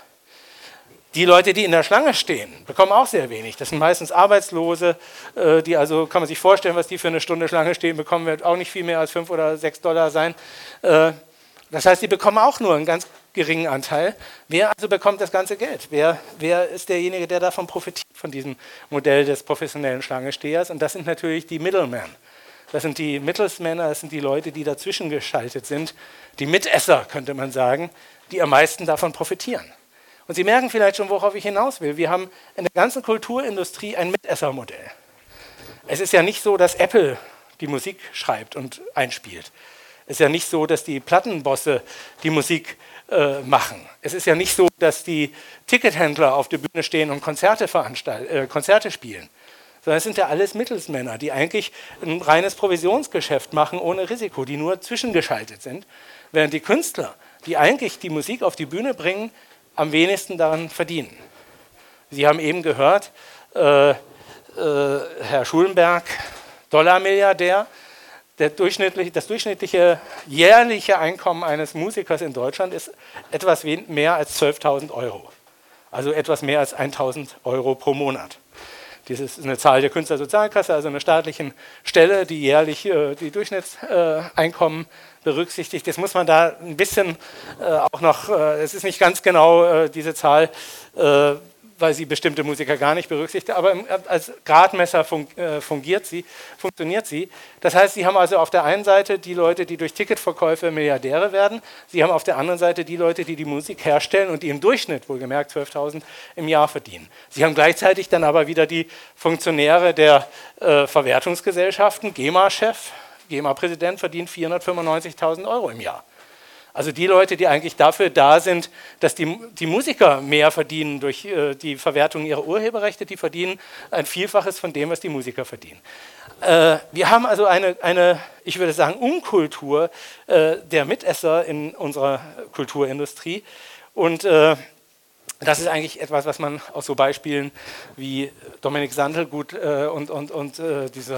Die Leute, die in der Schlange stehen, bekommen auch sehr wenig. Das sind meistens Arbeitslose, äh, die also, kann man sich vorstellen, was die für eine Stunde Schlange stehen, bekommen wird auch nicht viel mehr als fünf oder sechs Dollar sein. Äh, das heißt, die bekommen auch nur einen ganz geringen Anteil. Wer also bekommt das ganze Geld? Wer, wer ist derjenige, der davon profitiert, von diesem Modell des professionellen Schlangestehers? Und das sind natürlich die Middlemen. Das sind die Mittelsmänner, das sind die Leute, die dazwischen geschaltet sind, die Mitesser, könnte man sagen, die am meisten davon profitieren. Und Sie merken vielleicht schon, worauf ich hinaus will. Wir haben in der ganzen Kulturindustrie ein Mitessermodell. Es ist ja nicht so, dass Apple die Musik schreibt und einspielt. Es ist ja nicht so, dass die Plattenbosse die Musik äh, machen. Es ist ja nicht so, dass die Tickethändler auf der Bühne stehen und Konzerte, veranstalt, äh, Konzerte spielen. Sondern es sind ja alles Mittelsmänner, die eigentlich ein reines Provisionsgeschäft machen ohne Risiko, die nur zwischengeschaltet sind. Während die Künstler, die eigentlich die Musik auf die Bühne bringen, am wenigsten daran verdienen. Sie haben eben gehört, äh, äh, Herr Schulenberg, Dollarmilliardär, der durchschnittliche, das durchschnittliche jährliche Einkommen eines Musikers in Deutschland ist etwas mehr als zwölftausend Euro. Also etwas mehr als tausend Euro pro Monat. Das ist eine Zahl der Künstlersozialkasse, also einer staatlichen Stelle, die jährlich äh, die Durchschnittseinkommen äh, berücksichtigt. Das muss man da ein bisschen äh, auch noch, äh, es ist nicht ganz genau äh, diese Zahl, äh, weil sie bestimmte Musiker gar nicht berücksichtigt, aber als Gradmesser fun äh, fungiert sie, funktioniert sie. Das heißt, Sie haben also auf der einen Seite die Leute, die durch Ticketverkäufe Milliardäre werden, Sie haben auf der anderen Seite die Leute, die die Musik herstellen und die im Durchschnitt, wohlgemerkt, zwölftausend im Jahr verdienen. Sie haben gleichzeitig dann aber wieder die Funktionäre der äh, Verwertungsgesellschaften, GEMA-Chef, GEMA-Präsident verdient vierhundertfünfundneunzigtausend Euro im Jahr. Also die Leute, die eigentlich dafür da sind, dass die, die Musiker mehr verdienen durch äh, die Verwertung ihrer Urheberrechte, die verdienen ein Vielfaches von dem, was die Musiker verdienen. Äh, wir haben also eine, eine, ich würde sagen, Unkultur äh, der Mitesser in unserer Kulturindustrie. Und äh, das ist eigentlich etwas, was man aus so Beispielen wie Dominik Sandl gut äh, und, und, und äh, dieser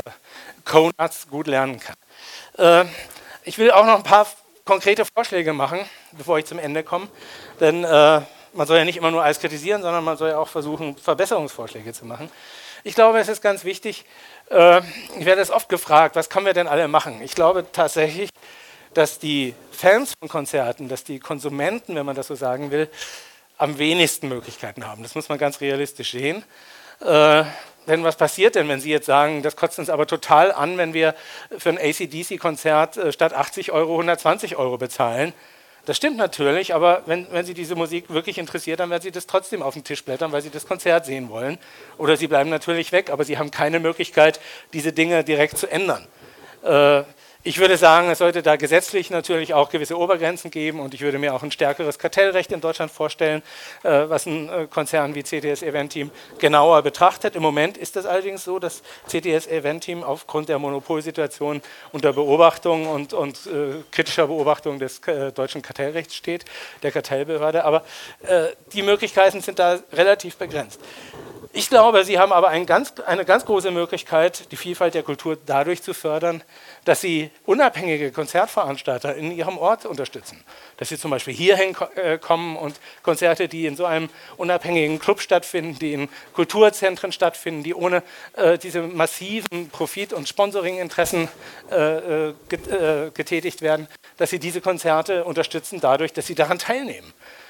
Conuts gut lernen kann. Äh, ich will auch noch ein paar konkrete Vorschläge machen, bevor ich zum Ende komme. Denn äh, man soll ja nicht immer nur alles kritisieren, sondern man soll ja auch versuchen, Verbesserungsvorschläge zu machen. Ich glaube, es ist ganz wichtig, äh, ich werde es oft gefragt, was können wir denn alle machen? Ich glaube tatsächlich, dass die Fans von Konzerten, dass die Konsumenten, wenn man das so sagen will, am wenigsten Möglichkeiten haben. Das muss man ganz realistisch sehen. Äh, Denn was passiert denn, wenn Sie jetzt sagen, das kotzt uns aber total an, wenn wir für ein A C D C-Konzert äh, statt achtzig Euro hundertzwanzig Euro bezahlen? Das stimmt natürlich, aber wenn, wenn Sie diese Musik wirklich interessiert, dann werden Sie das trotzdem auf den Tisch blättern, weil Sie das Konzert sehen wollen. Oder Sie bleiben natürlich weg, aber Sie haben keine Möglichkeit, diese Dinge direkt zu ändern. Äh, Ich würde sagen, es sollte da gesetzlich natürlich auch gewisse Obergrenzen geben und ich würde mir auch ein stärkeres Kartellrecht in Deutschland vorstellen, äh, was ein äh, Konzern wie C T S Event Team genauer betrachtet. Im Moment ist es allerdings so, dass C T S Event Team aufgrund der Monopolsituation unter Beobachtung und, und äh, kritischer Beobachtung des äh, deutschen Kartellrechts steht, der Kartellbehörde, aber äh, die Möglichkeiten sind da relativ begrenzt. Ich glaube, Sie haben aber ein ganz, eine ganz große Möglichkeit, die Vielfalt der Kultur dadurch zu fördern, dass Sie unabhängige Konzertveranstalter in Ihrem Ort unterstützen. Dass Sie zum Beispiel hierhin äh, kommen und Konzerte, die in so einem unabhängigen Club stattfinden, die in Kulturzentren stattfinden, die ohne äh, diese massiven Profit- und Sponsoringinteressen äh, get, äh, getätigt werden, dass Sie diese Konzerte unterstützen dadurch, dass Sie daran teilnehmen.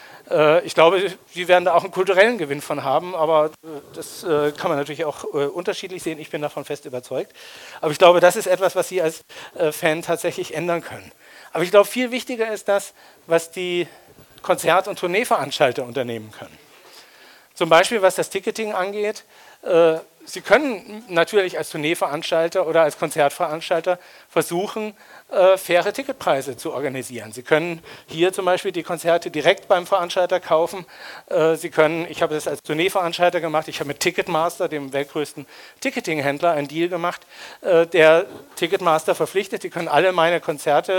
Ich glaube, Sie werden da auch einen kulturellen Gewinn von haben, aber das kann man natürlich auch unterschiedlich sehen. Ich bin davon fest überzeugt. Aber ich glaube, das ist etwas, was Sie als Fan tatsächlich ändern können. Aber ich glaube, viel wichtiger ist das, was die Konzert- und Tourneeveranstalter unternehmen können. Zum Beispiel, was das Ticketing angeht. Sie können natürlich als Tourneeveranstalter oder als Konzertveranstalter versuchen, äh, faire Ticketpreise zu organisieren. Sie können hier zum Beispiel die Konzerte direkt beim Veranstalter kaufen. Äh, Sie können, ich habe das als Tourneeveranstalter gemacht, ich habe mit Ticketmaster, dem weltgrößten Ticketinghändler, einen Deal gemacht, äh, der Ticketmaster verpflichtet, Sie können alle meine Konzerte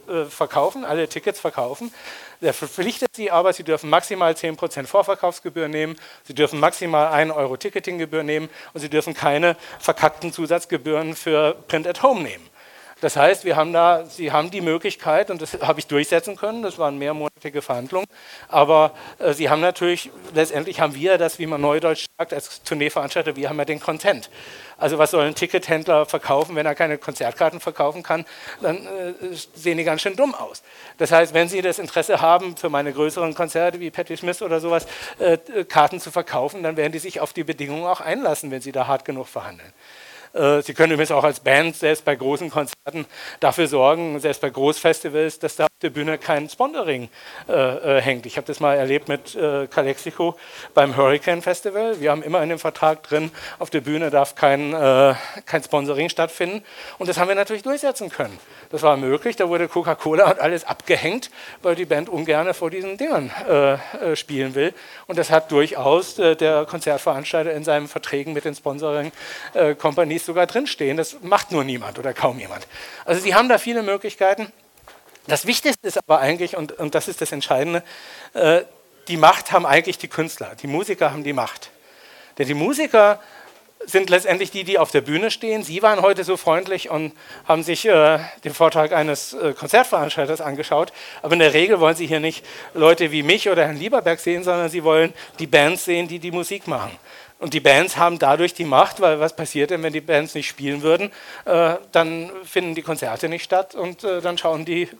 äh, verkaufen, alle Tickets verkaufen. Der verpflichtet sie aber, sie dürfen maximal zehn Prozent Vorverkaufsgebühr nehmen, sie dürfen maximal ein Euro Ticketinggebühr nehmen und sie dürfen keine verkackten Zusatzgebühren für Print at Home nehmen. Das heißt, wir haben da, sie haben die Möglichkeit, und das habe ich durchsetzen können, das waren mehrmonatige Verhandlungen, aber äh, sie haben natürlich, letztendlich haben wir das, wie man neudeutsch sagt, als Tourneeveranstalter, wir haben ja den Content. Also was soll ein Tickethändler verkaufen, wenn er keine Konzertkarten verkaufen kann, dann äh, sehen die ganz schön dumm aus. Das heißt, wenn Sie das Interesse haben, für meine größeren Konzerte wie Patti Smith oder sowas, äh, Karten zu verkaufen, dann werden die sich auf die Bedingungen auch einlassen, wenn sie da hart genug verhandeln. Sie können übrigens auch als Band, selbst bei großen Konzerten, dafür sorgen, selbst bei Großfestivals, dass da auf der Bühne kein Sponsoring äh, äh, hängt. Ich habe das mal erlebt mit äh, Calexico beim Hurricane Festival. Wir haben immer in dem Vertrag drin, auf der Bühne darf kein, äh, kein Sponsoring stattfinden. Und das haben wir natürlich durchsetzen können. Das war möglich, da wurde Coca-Cola und alles abgehängt, weil die Band ungern vor diesen Dingern äh, äh, spielen will. Und das hat durchaus äh, der Konzertveranstalter in seinen Verträgen mit den Sponsoring-Companies sogar drinstehen. Das macht nur niemand oder kaum jemand. Also sie haben da viele Möglichkeiten. Das Wichtigste ist aber eigentlich, und, und das ist das Entscheidende, äh, die Macht haben eigentlich die Künstler. Die Musiker haben die Macht. Denn die Musiker sind letztendlich die, die auf der Bühne stehen. Sie waren heute so freundlich und haben sich äh, den Vortrag eines äh, Konzertveranstalters angeschaut. Aber in der Regel wollen Sie hier nicht Leute wie mich oder Herrn Lieberberg sehen, sondern Sie wollen die Bands sehen, die die Musik machen. Und die Bands haben dadurch die Macht, weil was passiert denn, wenn die Bands nicht spielen würden? Äh, dann finden die Konzerte nicht statt und äh, dann schauen die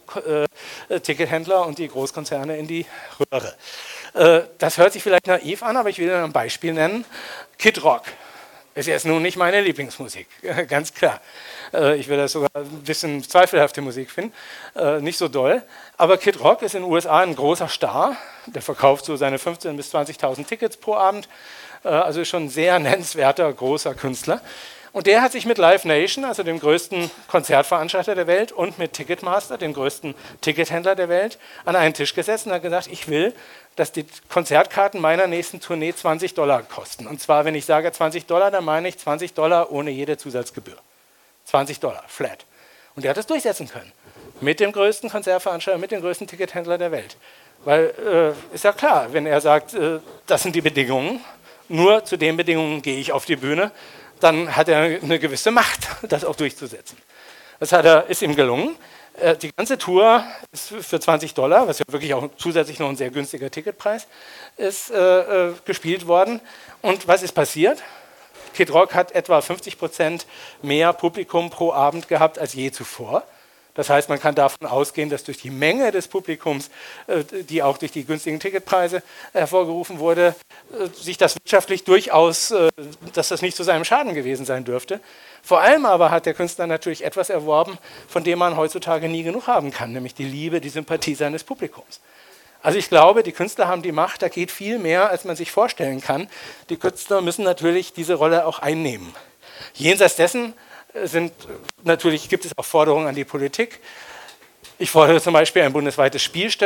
äh, Tickethändler und die Großkonzerne in die Röhre. Äh, das hört sich vielleicht naiv an, aber ich will Ihnen ein Beispiel nennen. Kid Rock. Ist jetzt nun nicht meine Lieblingsmusik, ganz klar. Ich würde das sogar ein bisschen zweifelhafte Musik finden, nicht so doll. Aber Kid Rock ist in den U S A ein großer Star, der verkauft so seine fünfzehntausend bis zwanzigtausend Tickets pro Abend, also schon ein sehr nennenswerter, großer Künstler. Und der hat sich mit Live Nation, also dem größten Konzertveranstalter der Welt, und mit Ticketmaster, dem größten Tickethändler der Welt, an einen Tisch gesetzt und hat gesagt, ich will, dass die Konzertkarten meiner nächsten Tournee zwanzig Dollar kosten. Und zwar, wenn ich sage zwanzig Dollar, dann meine ich zwanzig Dollar ohne jede Zusatzgebühr. zwanzig Dollar, flat. Und der hat das durchsetzen können. Mit dem größten Konzertveranstalter, mit dem größten Tickethändler der Welt. Weil, äh, ist ja klar, wenn er sagt, äh, das sind die Bedingungen, nur zu den Bedingungen gehe ich auf die Bühne, dann hat er eine gewisse Macht, das auch durchzusetzen. Das hat er, ist ihm gelungen. Die ganze Tour ist für zwanzig Dollar, was ja wirklich auch zusätzlich noch ein sehr günstiger Ticketpreis ist, äh, gespielt worden. Und was ist passiert? Kid Rock hat etwa fünfzig Prozent mehr Publikum pro Abend gehabt als je zuvor. Das heißt, man kann davon ausgehen, dass durch die Menge des Publikums, äh, die auch durch die günstigen Ticketpreise hervorgerufen wurde, äh, sich das wirtschaftlich durchaus, äh, dass das nicht zu seinem Schaden gewesen sein dürfte. Vor allem aber hat der Künstler natürlich etwas erworben, von dem man heutzutage nie genug haben kann, nämlich die Liebe, die Sympathie seines Publikums. Also ich glaube, die Künstler haben die Macht, da geht viel mehr, als man sich vorstellen kann. Die Künstler müssen natürlich diese Rolle auch einnehmen. Jenseits dessen sind, natürlich gibt es auch Forderungen an die Politik. Ich fordere zum Beispiel ein bundesweites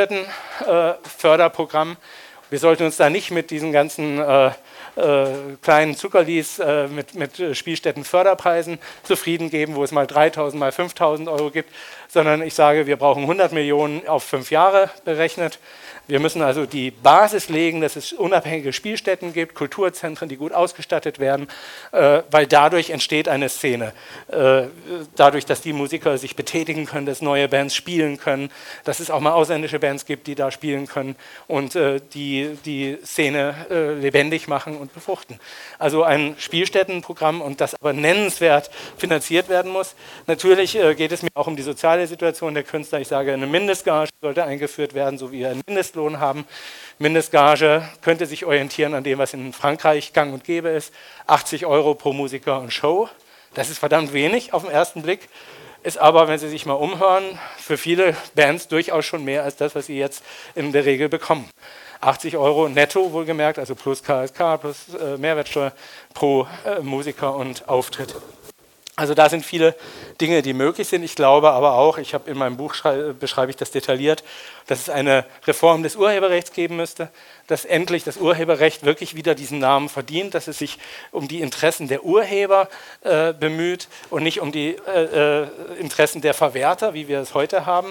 Spielstättenförderprogramm. Wir sollten uns da nicht mit diesen ganzen äh, äh, kleinen Zuckerlis äh, mit, mit Spielstättenförderpreisen zufrieden geben, wo es mal dreitausend, mal fünftausend Euro gibt, sondern ich sage, wir brauchen hundert Millionen auf fünf Jahre berechnet. Wir müssen also die Basis legen, dass es unabhängige Spielstätten gibt, Kulturzentren, die gut ausgestattet werden, äh, weil dadurch entsteht eine Szene. Äh, dadurch, dass die Musiker sich betätigen können, dass neue Bands spielen können, dass es auch mal ausländische Bands gibt, die da spielen können und äh, die die Szene äh, lebendig machen und befruchten. Also ein Spielstättenprogramm, und das aber nennenswert finanziert werden muss. Natürlich äh, geht es mir auch um die soziale Situation der Künstler. Ich sage, eine Mindestgage sollte eingeführt werden, so wie wir einen Mindestlohn haben. Mindestgage könnte sich orientieren an dem, was in Frankreich gang und gäbe ist. achtzig Euro pro Musiker und Show. Das ist verdammt wenig auf den ersten Blick. Ist aber, wenn Sie sich mal umhören, für viele Bands durchaus schon mehr als das, was sie jetzt in der Regel bekommen. achtzig Euro netto wohlgemerkt, also plus K S K, plus äh, Mehrwertsteuer pro äh, Musiker und Auftritt. Also da sind viele Dinge, die möglich sind. Ich glaube aber auch, ich habe in meinem Buch beschreibe ich das detailliert, dass es eine Reform des Urheberrechts geben müsste, dass endlich das Urheberrecht wirklich wieder diesen Namen verdient, dass es sich um die Interessen der Urheber äh, bemüht und nicht um die äh, Interessen der Verwerter, wie wir es heute haben.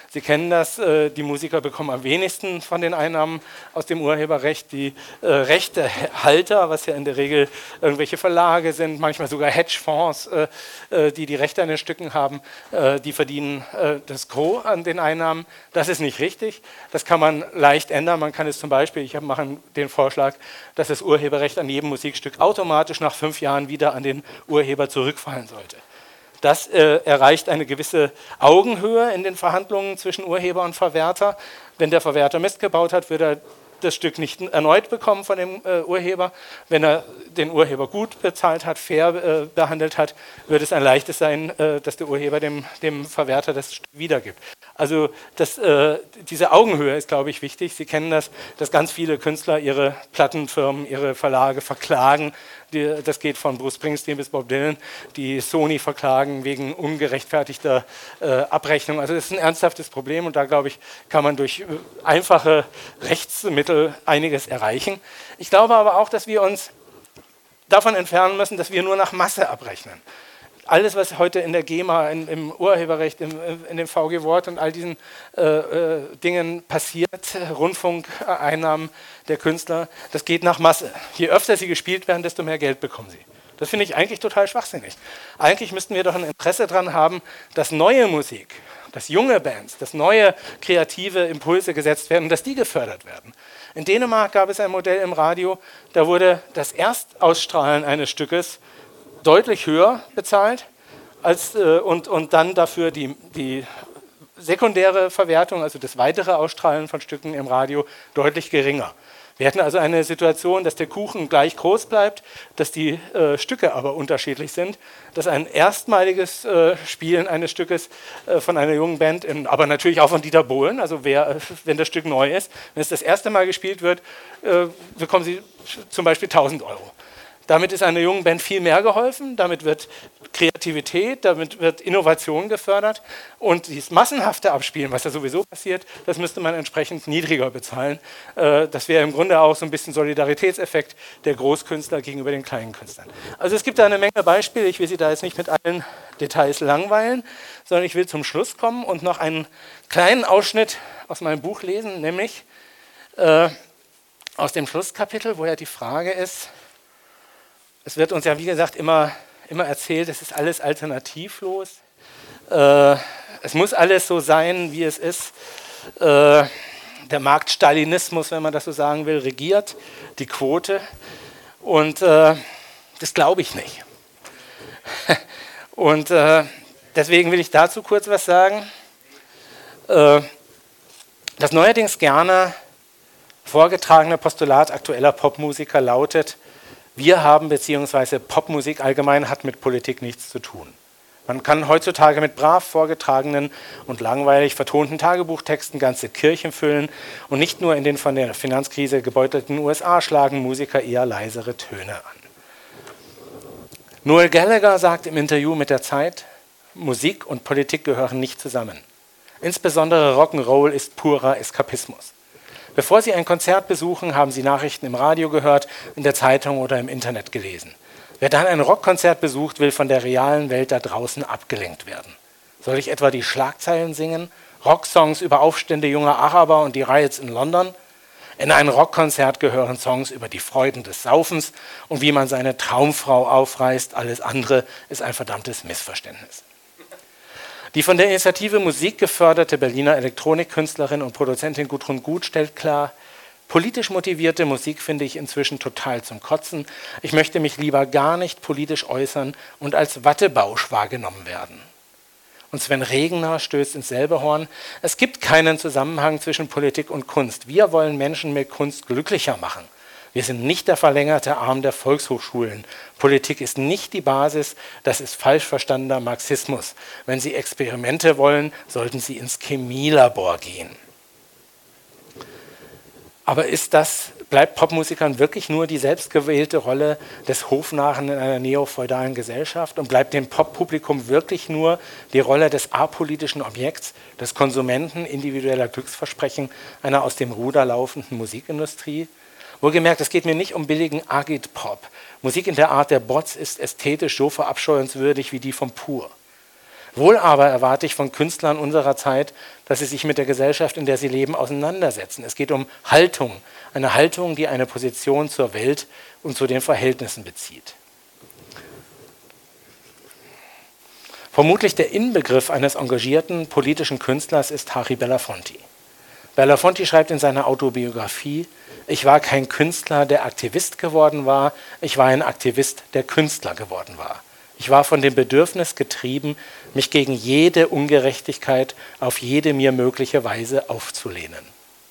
Sie kennen das, äh, die Musiker bekommen am wenigsten von den Einnahmen aus dem Urheberrecht. Die äh, Rechtehalter, was ja in der Regel irgendwelche Verlage sind, manchmal sogar Hedgefonds, äh, äh, die die Rechte an den Stücken haben, äh, die verdienen äh, das Gros an den Einnahmen. Das ist nicht richtig. Das kann man leicht ändern. Man kann es zum Beispiel, ich mache den Vorschlag, dass das Urheberrecht an jedem Musikstück automatisch nach fünf Jahren wieder an den Urheber zurückfallen sollte. Das äh, erreicht eine gewisse Augenhöhe in den Verhandlungen zwischen Urheber und Verwerter. Wenn der Verwerter Mist gebaut hat, wird er das Stück nicht erneut bekommen von dem äh, Urheber. Wenn er den Urheber gut bezahlt hat, fair äh, behandelt hat, wird es ein leichtes sein, äh, dass der Urheber dem, dem Verwerter das Stück wiedergibt. Also das, äh, diese Augenhöhe ist, glaube ich, wichtig. Sie kennen das, dass ganz viele Künstler ihre Plattenfirmen, ihre Verlage verklagen. Die, das geht von Bruce Springsteen bis Bob Dylan, die Sony verklagen wegen ungerechtfertigter äh, Abrechnung. Also das ist ein ernsthaftes Problem und da, glaube ich, kann man durch äh, einfache Rechtsmittel einiges erreichen. Ich glaube aber auch, dass wir uns davon entfernen müssen, dass wir nur nach Masse abrechnen. Alles, was heute in der GEMA, in, im Urheberrecht, im, in dem V G Wort und all diesen äh, äh, Dingen passiert, Rundfunkeinnahmen der Künstler, das geht nach Masse. Je öfter sie gespielt werden, desto mehr Geld bekommen sie. Das finde ich eigentlich total schwachsinnig. Eigentlich müssten wir doch ein Interesse daran haben, dass neue Musik, dass junge Bands, dass neue kreative Impulse gesetzt werden und dass die gefördert werden. In Dänemark gab es ein Modell im Radio, da wurde das Erstausstrahlen eines Stückes deutlich höher bezahlt als, äh, und, und dann dafür die, die sekundäre Verwertung, also das weitere Ausstrahlen von Stücken im Radio, deutlich geringer. Wir hatten also eine Situation, dass der Kuchen gleich groß bleibt, dass die äh, Stücke aber unterschiedlich sind, dass ein erstmaliges äh, Spielen eines Stückes äh, von einer jungen Band, in, aber natürlich auch von Dieter Bohlen, also wer, äh, wenn das Stück neu ist, wenn es das erste Mal gespielt wird, äh, bekommen Sie zum Beispiel tausend Euro. Damit ist einer jungen Band viel mehr geholfen, damit wird Kreativität, damit wird Innovation gefördert und dieses massenhafte Abspielen, was ja sowieso passiert, das müsste man entsprechend niedriger bezahlen. Das wäre im Grunde auch so ein bisschen Solidaritätseffekt der Großkünstler gegenüber den kleinen Künstlern. Also es gibt da eine Menge Beispiele, ich will Sie da jetzt nicht mit allen Details langweilen, sondern ich will zum Schluss kommen und noch einen kleinen Ausschnitt aus meinem Buch lesen, nämlich äh, aus dem Schlusskapitel, wo ja die Frage ist, es wird uns ja, wie gesagt, immer, immer erzählt, es ist alles alternativlos. Äh, es muss alles so sein, wie es ist. Äh, der Marktstalinismus, wenn man das so sagen will, regiert die Quote. Und äh, das glaube ich nicht. Und äh, deswegen will ich dazu kurz was sagen. Äh, das neuerdings gerne vorgetragene Postulat aktueller Popmusiker lautet, wir haben, beziehungsweise Popmusik allgemein hat mit Politik nichts zu tun. Man kann heutzutage mit brav vorgetragenen und langweilig vertonten Tagebuchtexten ganze Kirchen füllen und nicht nur in den von der Finanzkrise gebeutelten U S A schlagen Musiker eher leisere Töne an. Noel Gallagher sagt im Interview mit der Zeit, Musik und Politik gehören nicht zusammen. Insbesondere Rock'n'Roll ist purer Eskapismus. Bevor Sie ein Konzert besuchen, haben Sie Nachrichten im Radio gehört, in der Zeitung oder im Internet gelesen. Wer dann ein Rockkonzert besucht, will von der realen Welt da draußen abgelenkt werden. Soll ich etwa die Schlagzeilen singen? Rocksongs über Aufstände junger Araber und die Riots in London? In ein Rockkonzert gehören Songs über die Freuden des Saufens und wie man seine Traumfrau aufreißt. Alles andere ist ein verdammtes Missverständnis. Die von der Initiative Musik geförderte Berliner Elektronikkünstlerin und Produzentin Gudrun Gut stellt klar, politisch motivierte Musik finde ich inzwischen total zum Kotzen. Ich möchte mich lieber gar nicht politisch äußern und als Wattebausch wahrgenommen werden. Und Sven Regner stößt ins selbe Horn. Es gibt keinen Zusammenhang zwischen Politik und Kunst. Wir wollen Menschen mit Kunst glücklicher machen. Wir sind nicht der verlängerte Arm der Volkshochschulen. Politik ist nicht die Basis, das ist falsch verstandener Marxismus. Wenn Sie Experimente wollen, sollten Sie ins Chemielabor gehen. Aber ist das, bleibt Popmusikern wirklich nur die selbstgewählte Rolle des Hofnarren in einer neofeudalen Gesellschaft und bleibt dem Poppublikum wirklich nur die Rolle des apolitischen Objekts, des Konsumenten individueller Glücksversprechen einer aus dem Ruder laufenden Musikindustrie? Wohlgemerkt, es geht mir nicht um billigen Agit-Pop. Musik in der Art der Bots ist ästhetisch so verabscheuenswürdig wie die vom Pur. Wohl aber erwarte ich von Künstlern unserer Zeit, dass sie sich mit der Gesellschaft, in der sie leben, auseinandersetzen. Es geht um Haltung, eine Haltung, die eine Position zur Welt und zu den Verhältnissen bezieht. Vermutlich der Inbegriff eines engagierten politischen Künstlers ist Harry Belafonte. Belafonte schreibt in seiner Autobiografie: Ich war kein Künstler, der Aktivist geworden war, ich war ein Aktivist, der Künstler geworden war. Ich war von dem Bedürfnis getrieben, mich gegen jede Ungerechtigkeit auf jede mir mögliche Weise aufzulehnen.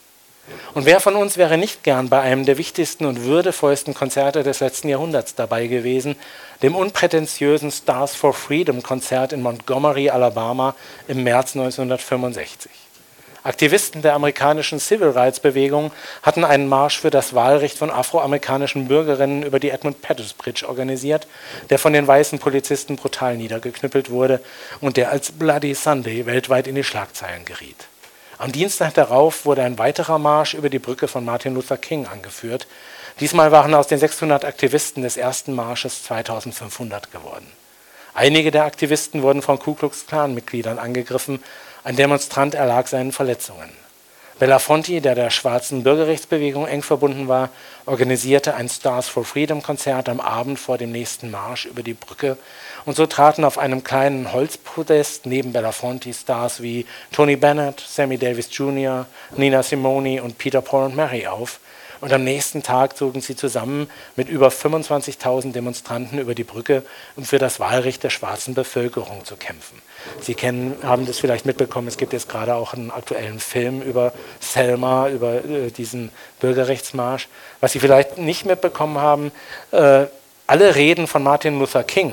Und wer von uns wäre nicht gern bei einem der wichtigsten und würdevollsten Konzerte des letzten Jahrhunderts dabei gewesen, dem unprätentiösen Stars for Freedom Konzert in Montgomery, Alabama im März neunzehnhundertfünfundsechzig. Aktivisten der amerikanischen Civil Rights Bewegung hatten einen Marsch für das Wahlrecht von afroamerikanischen Bürgerinnen über die Edmund Pettus Bridge organisiert, der von den weißen Polizisten brutal niedergeknüppelt wurde und der als Bloody Sunday weltweit in die Schlagzeilen geriet. Am Dienstag darauf wurde ein weiterer Marsch über die Brücke von Martin Luther King angeführt. Diesmal waren aus den sechshundert Aktivisten des ersten Marsches zweitausendfünfhundert geworden. Einige der Aktivisten wurden von Ku Klux Klan-Mitgliedern angegriffen. Ein Demonstrant erlag seinen Verletzungen. Belafonte, der der schwarzen Bürgerrechtsbewegung eng verbunden war, organisierte ein Stars for Freedom Konzert am Abend vor dem nächsten Marsch über die Brücke. Und so traten auf einem kleinen Holzpodest neben Belafonte Stars wie Tony Bennett, Sammy Davis Junior, Nina Simone und Peter, Paul und Mary auf. Und am nächsten Tag zogen sie zusammen mit über fünfundzwanzigtausend Demonstranten über die Brücke, um für das Wahlrecht der schwarzen Bevölkerung zu kämpfen. Sie kennen, haben das vielleicht mitbekommen, es gibt jetzt gerade auch einen aktuellen Film über Selma, über äh, diesen Bürgerrechtsmarsch. Was Sie vielleicht nicht mitbekommen haben, äh, alle Reden von Martin Luther King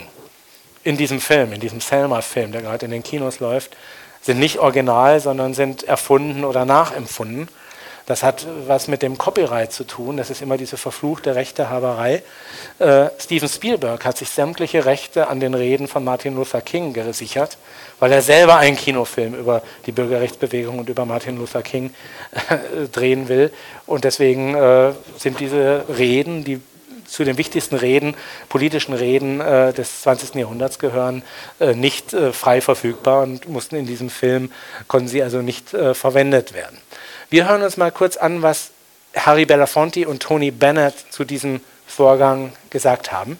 in diesem Film, in diesem Selma-Film, der gerade in den Kinos läuft, sind nicht original, sondern sind erfunden oder nachempfunden. Das hat was mit dem Copyright zu tun, das ist immer diese verfluchte Rechtehaberei. Äh, Steven Spielberg hat sich sämtliche Rechte an den Reden von Martin Luther King gesichert, weil er selber einen Kinofilm über die Bürgerrechtsbewegung und über Martin Luther King äh, drehen will. Und deswegen äh, sind diese Reden, die zu den wichtigsten Reden, politischen Reden äh, des zwanzigsten Jahrhunderts gehören, äh, nicht äh, frei verfügbar und mussten in diesem Film, konnten sie also nicht äh, verwendet werden. Wir hören uns mal kurz an, was Harry Belafonte und Tony Bennett zu diesem Vorgang gesagt haben.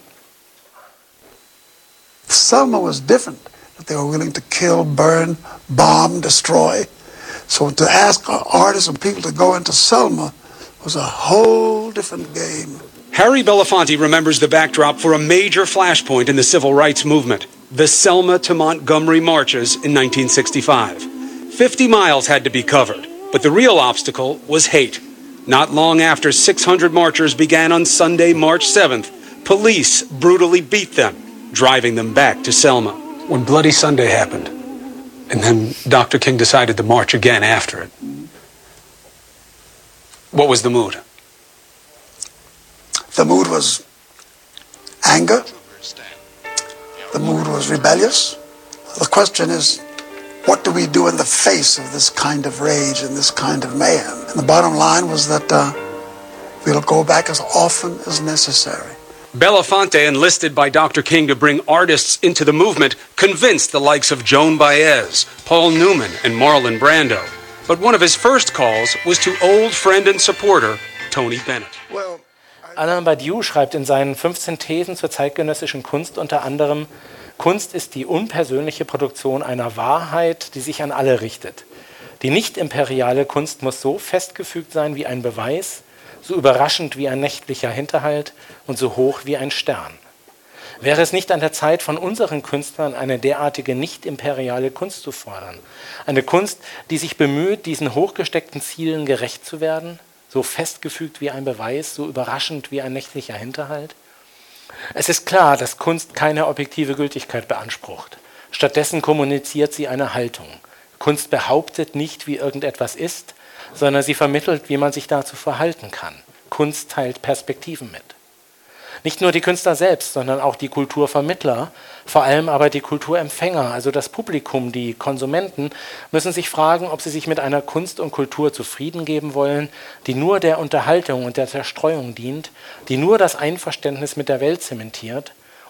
Selma was different. They were willing to kill, burn, bomb, destroy. So to ask artists and people to go into Selma was a whole different game. Harry Belafonte remembers the backdrop for a major flashpoint in the civil rights movement, the Selma to Montgomery marches in nineteen sixty-five. Fifty miles had to be covered. But the real obstacle was hate. Not long after six hundred marchers began on Sunday, March seventh, police brutally beat them, driving them back to Selma. When Bloody Sunday happened, and then Doctor King decided to march again after it, what was the mood? The mood was anger. The mood was rebellious. The question is, what do we do in the face of this kind of rage and this kind of mayhem? And the bottom line was that uh, we'll go back as often as necessary. Belafonte, enlisted by Doctor King to bring artists into the movement, convinced the likes of Joan Baez, Paul Newman, and Marlon Brando. But one of his first calls was to old friend and supporter Tony Bennett. Well, Alain Badiou schreibt in seinen fünfzehn Thesen zur zeitgenössischen Kunst unter anderem: Kunst ist die unpersönliche Produktion einer Wahrheit, die sich an alle richtet. Die nicht-imperiale Kunst muss so festgefügt sein wie ein Beweis, so überraschend wie ein nächtlicher Hinterhalt und so hoch wie ein Stern. Wäre es nicht an der Zeit, von unseren Künstlern eine derartige nicht-imperiale Kunst zu fordern? Eine Kunst, die sich bemüht, diesen hochgesteckten Zielen gerecht zu werden, so festgefügt wie ein Beweis, so überraschend wie ein nächtlicher Hinterhalt? Es ist klar, dass Kunst keine objektive Gültigkeit beansprucht. Stattdessen kommuniziert sie eine Haltung. Kunst behauptet nicht, wie irgendetwas ist, sondern sie vermittelt, wie man sich dazu verhalten kann. Kunst teilt Perspektiven mit. Nicht nur die Künstler selbst, sondern auch die Kulturvermittler, vor allem aber die Kulturempfänger, also das Publikum, die Konsumenten, müssen sich fragen, ob sie sich mit einer Kunst und Kultur zufrieden geben wollen, die nur der Unterhaltung und der Zerstreuung dient, die nur das Einverständnis mit der Welt zementiert,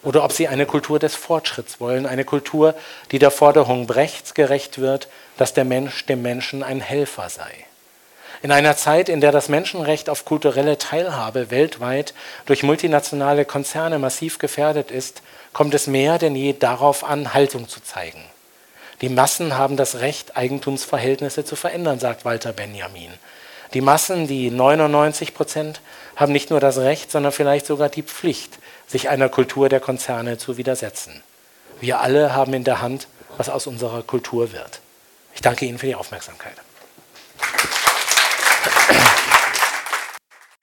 oder ob sie eine Kultur des Fortschritts wollen, eine Kultur, die der Forderung Brechts gerecht wird, dass der Mensch dem Menschen ein Helfer sei. In einer Zeit, in der das Menschenrecht auf kulturelle Teilhabe weltweit durch multinationale Konzerne massiv gefährdet ist, kommt es mehr denn je darauf an, Haltung zu zeigen. Die Massen haben das Recht, Eigentumsverhältnisse zu verändern, sagt Walter Benjamin. Die Massen, die neunundneunzig Prozent, haben nicht nur das Recht, sondern vielleicht sogar die Pflicht, sich einer Kultur der Konzerne zu widersetzen. Wir alle haben in der Hand, was aus unserer Kultur wird. Ich danke Ihnen für die Aufmerksamkeit.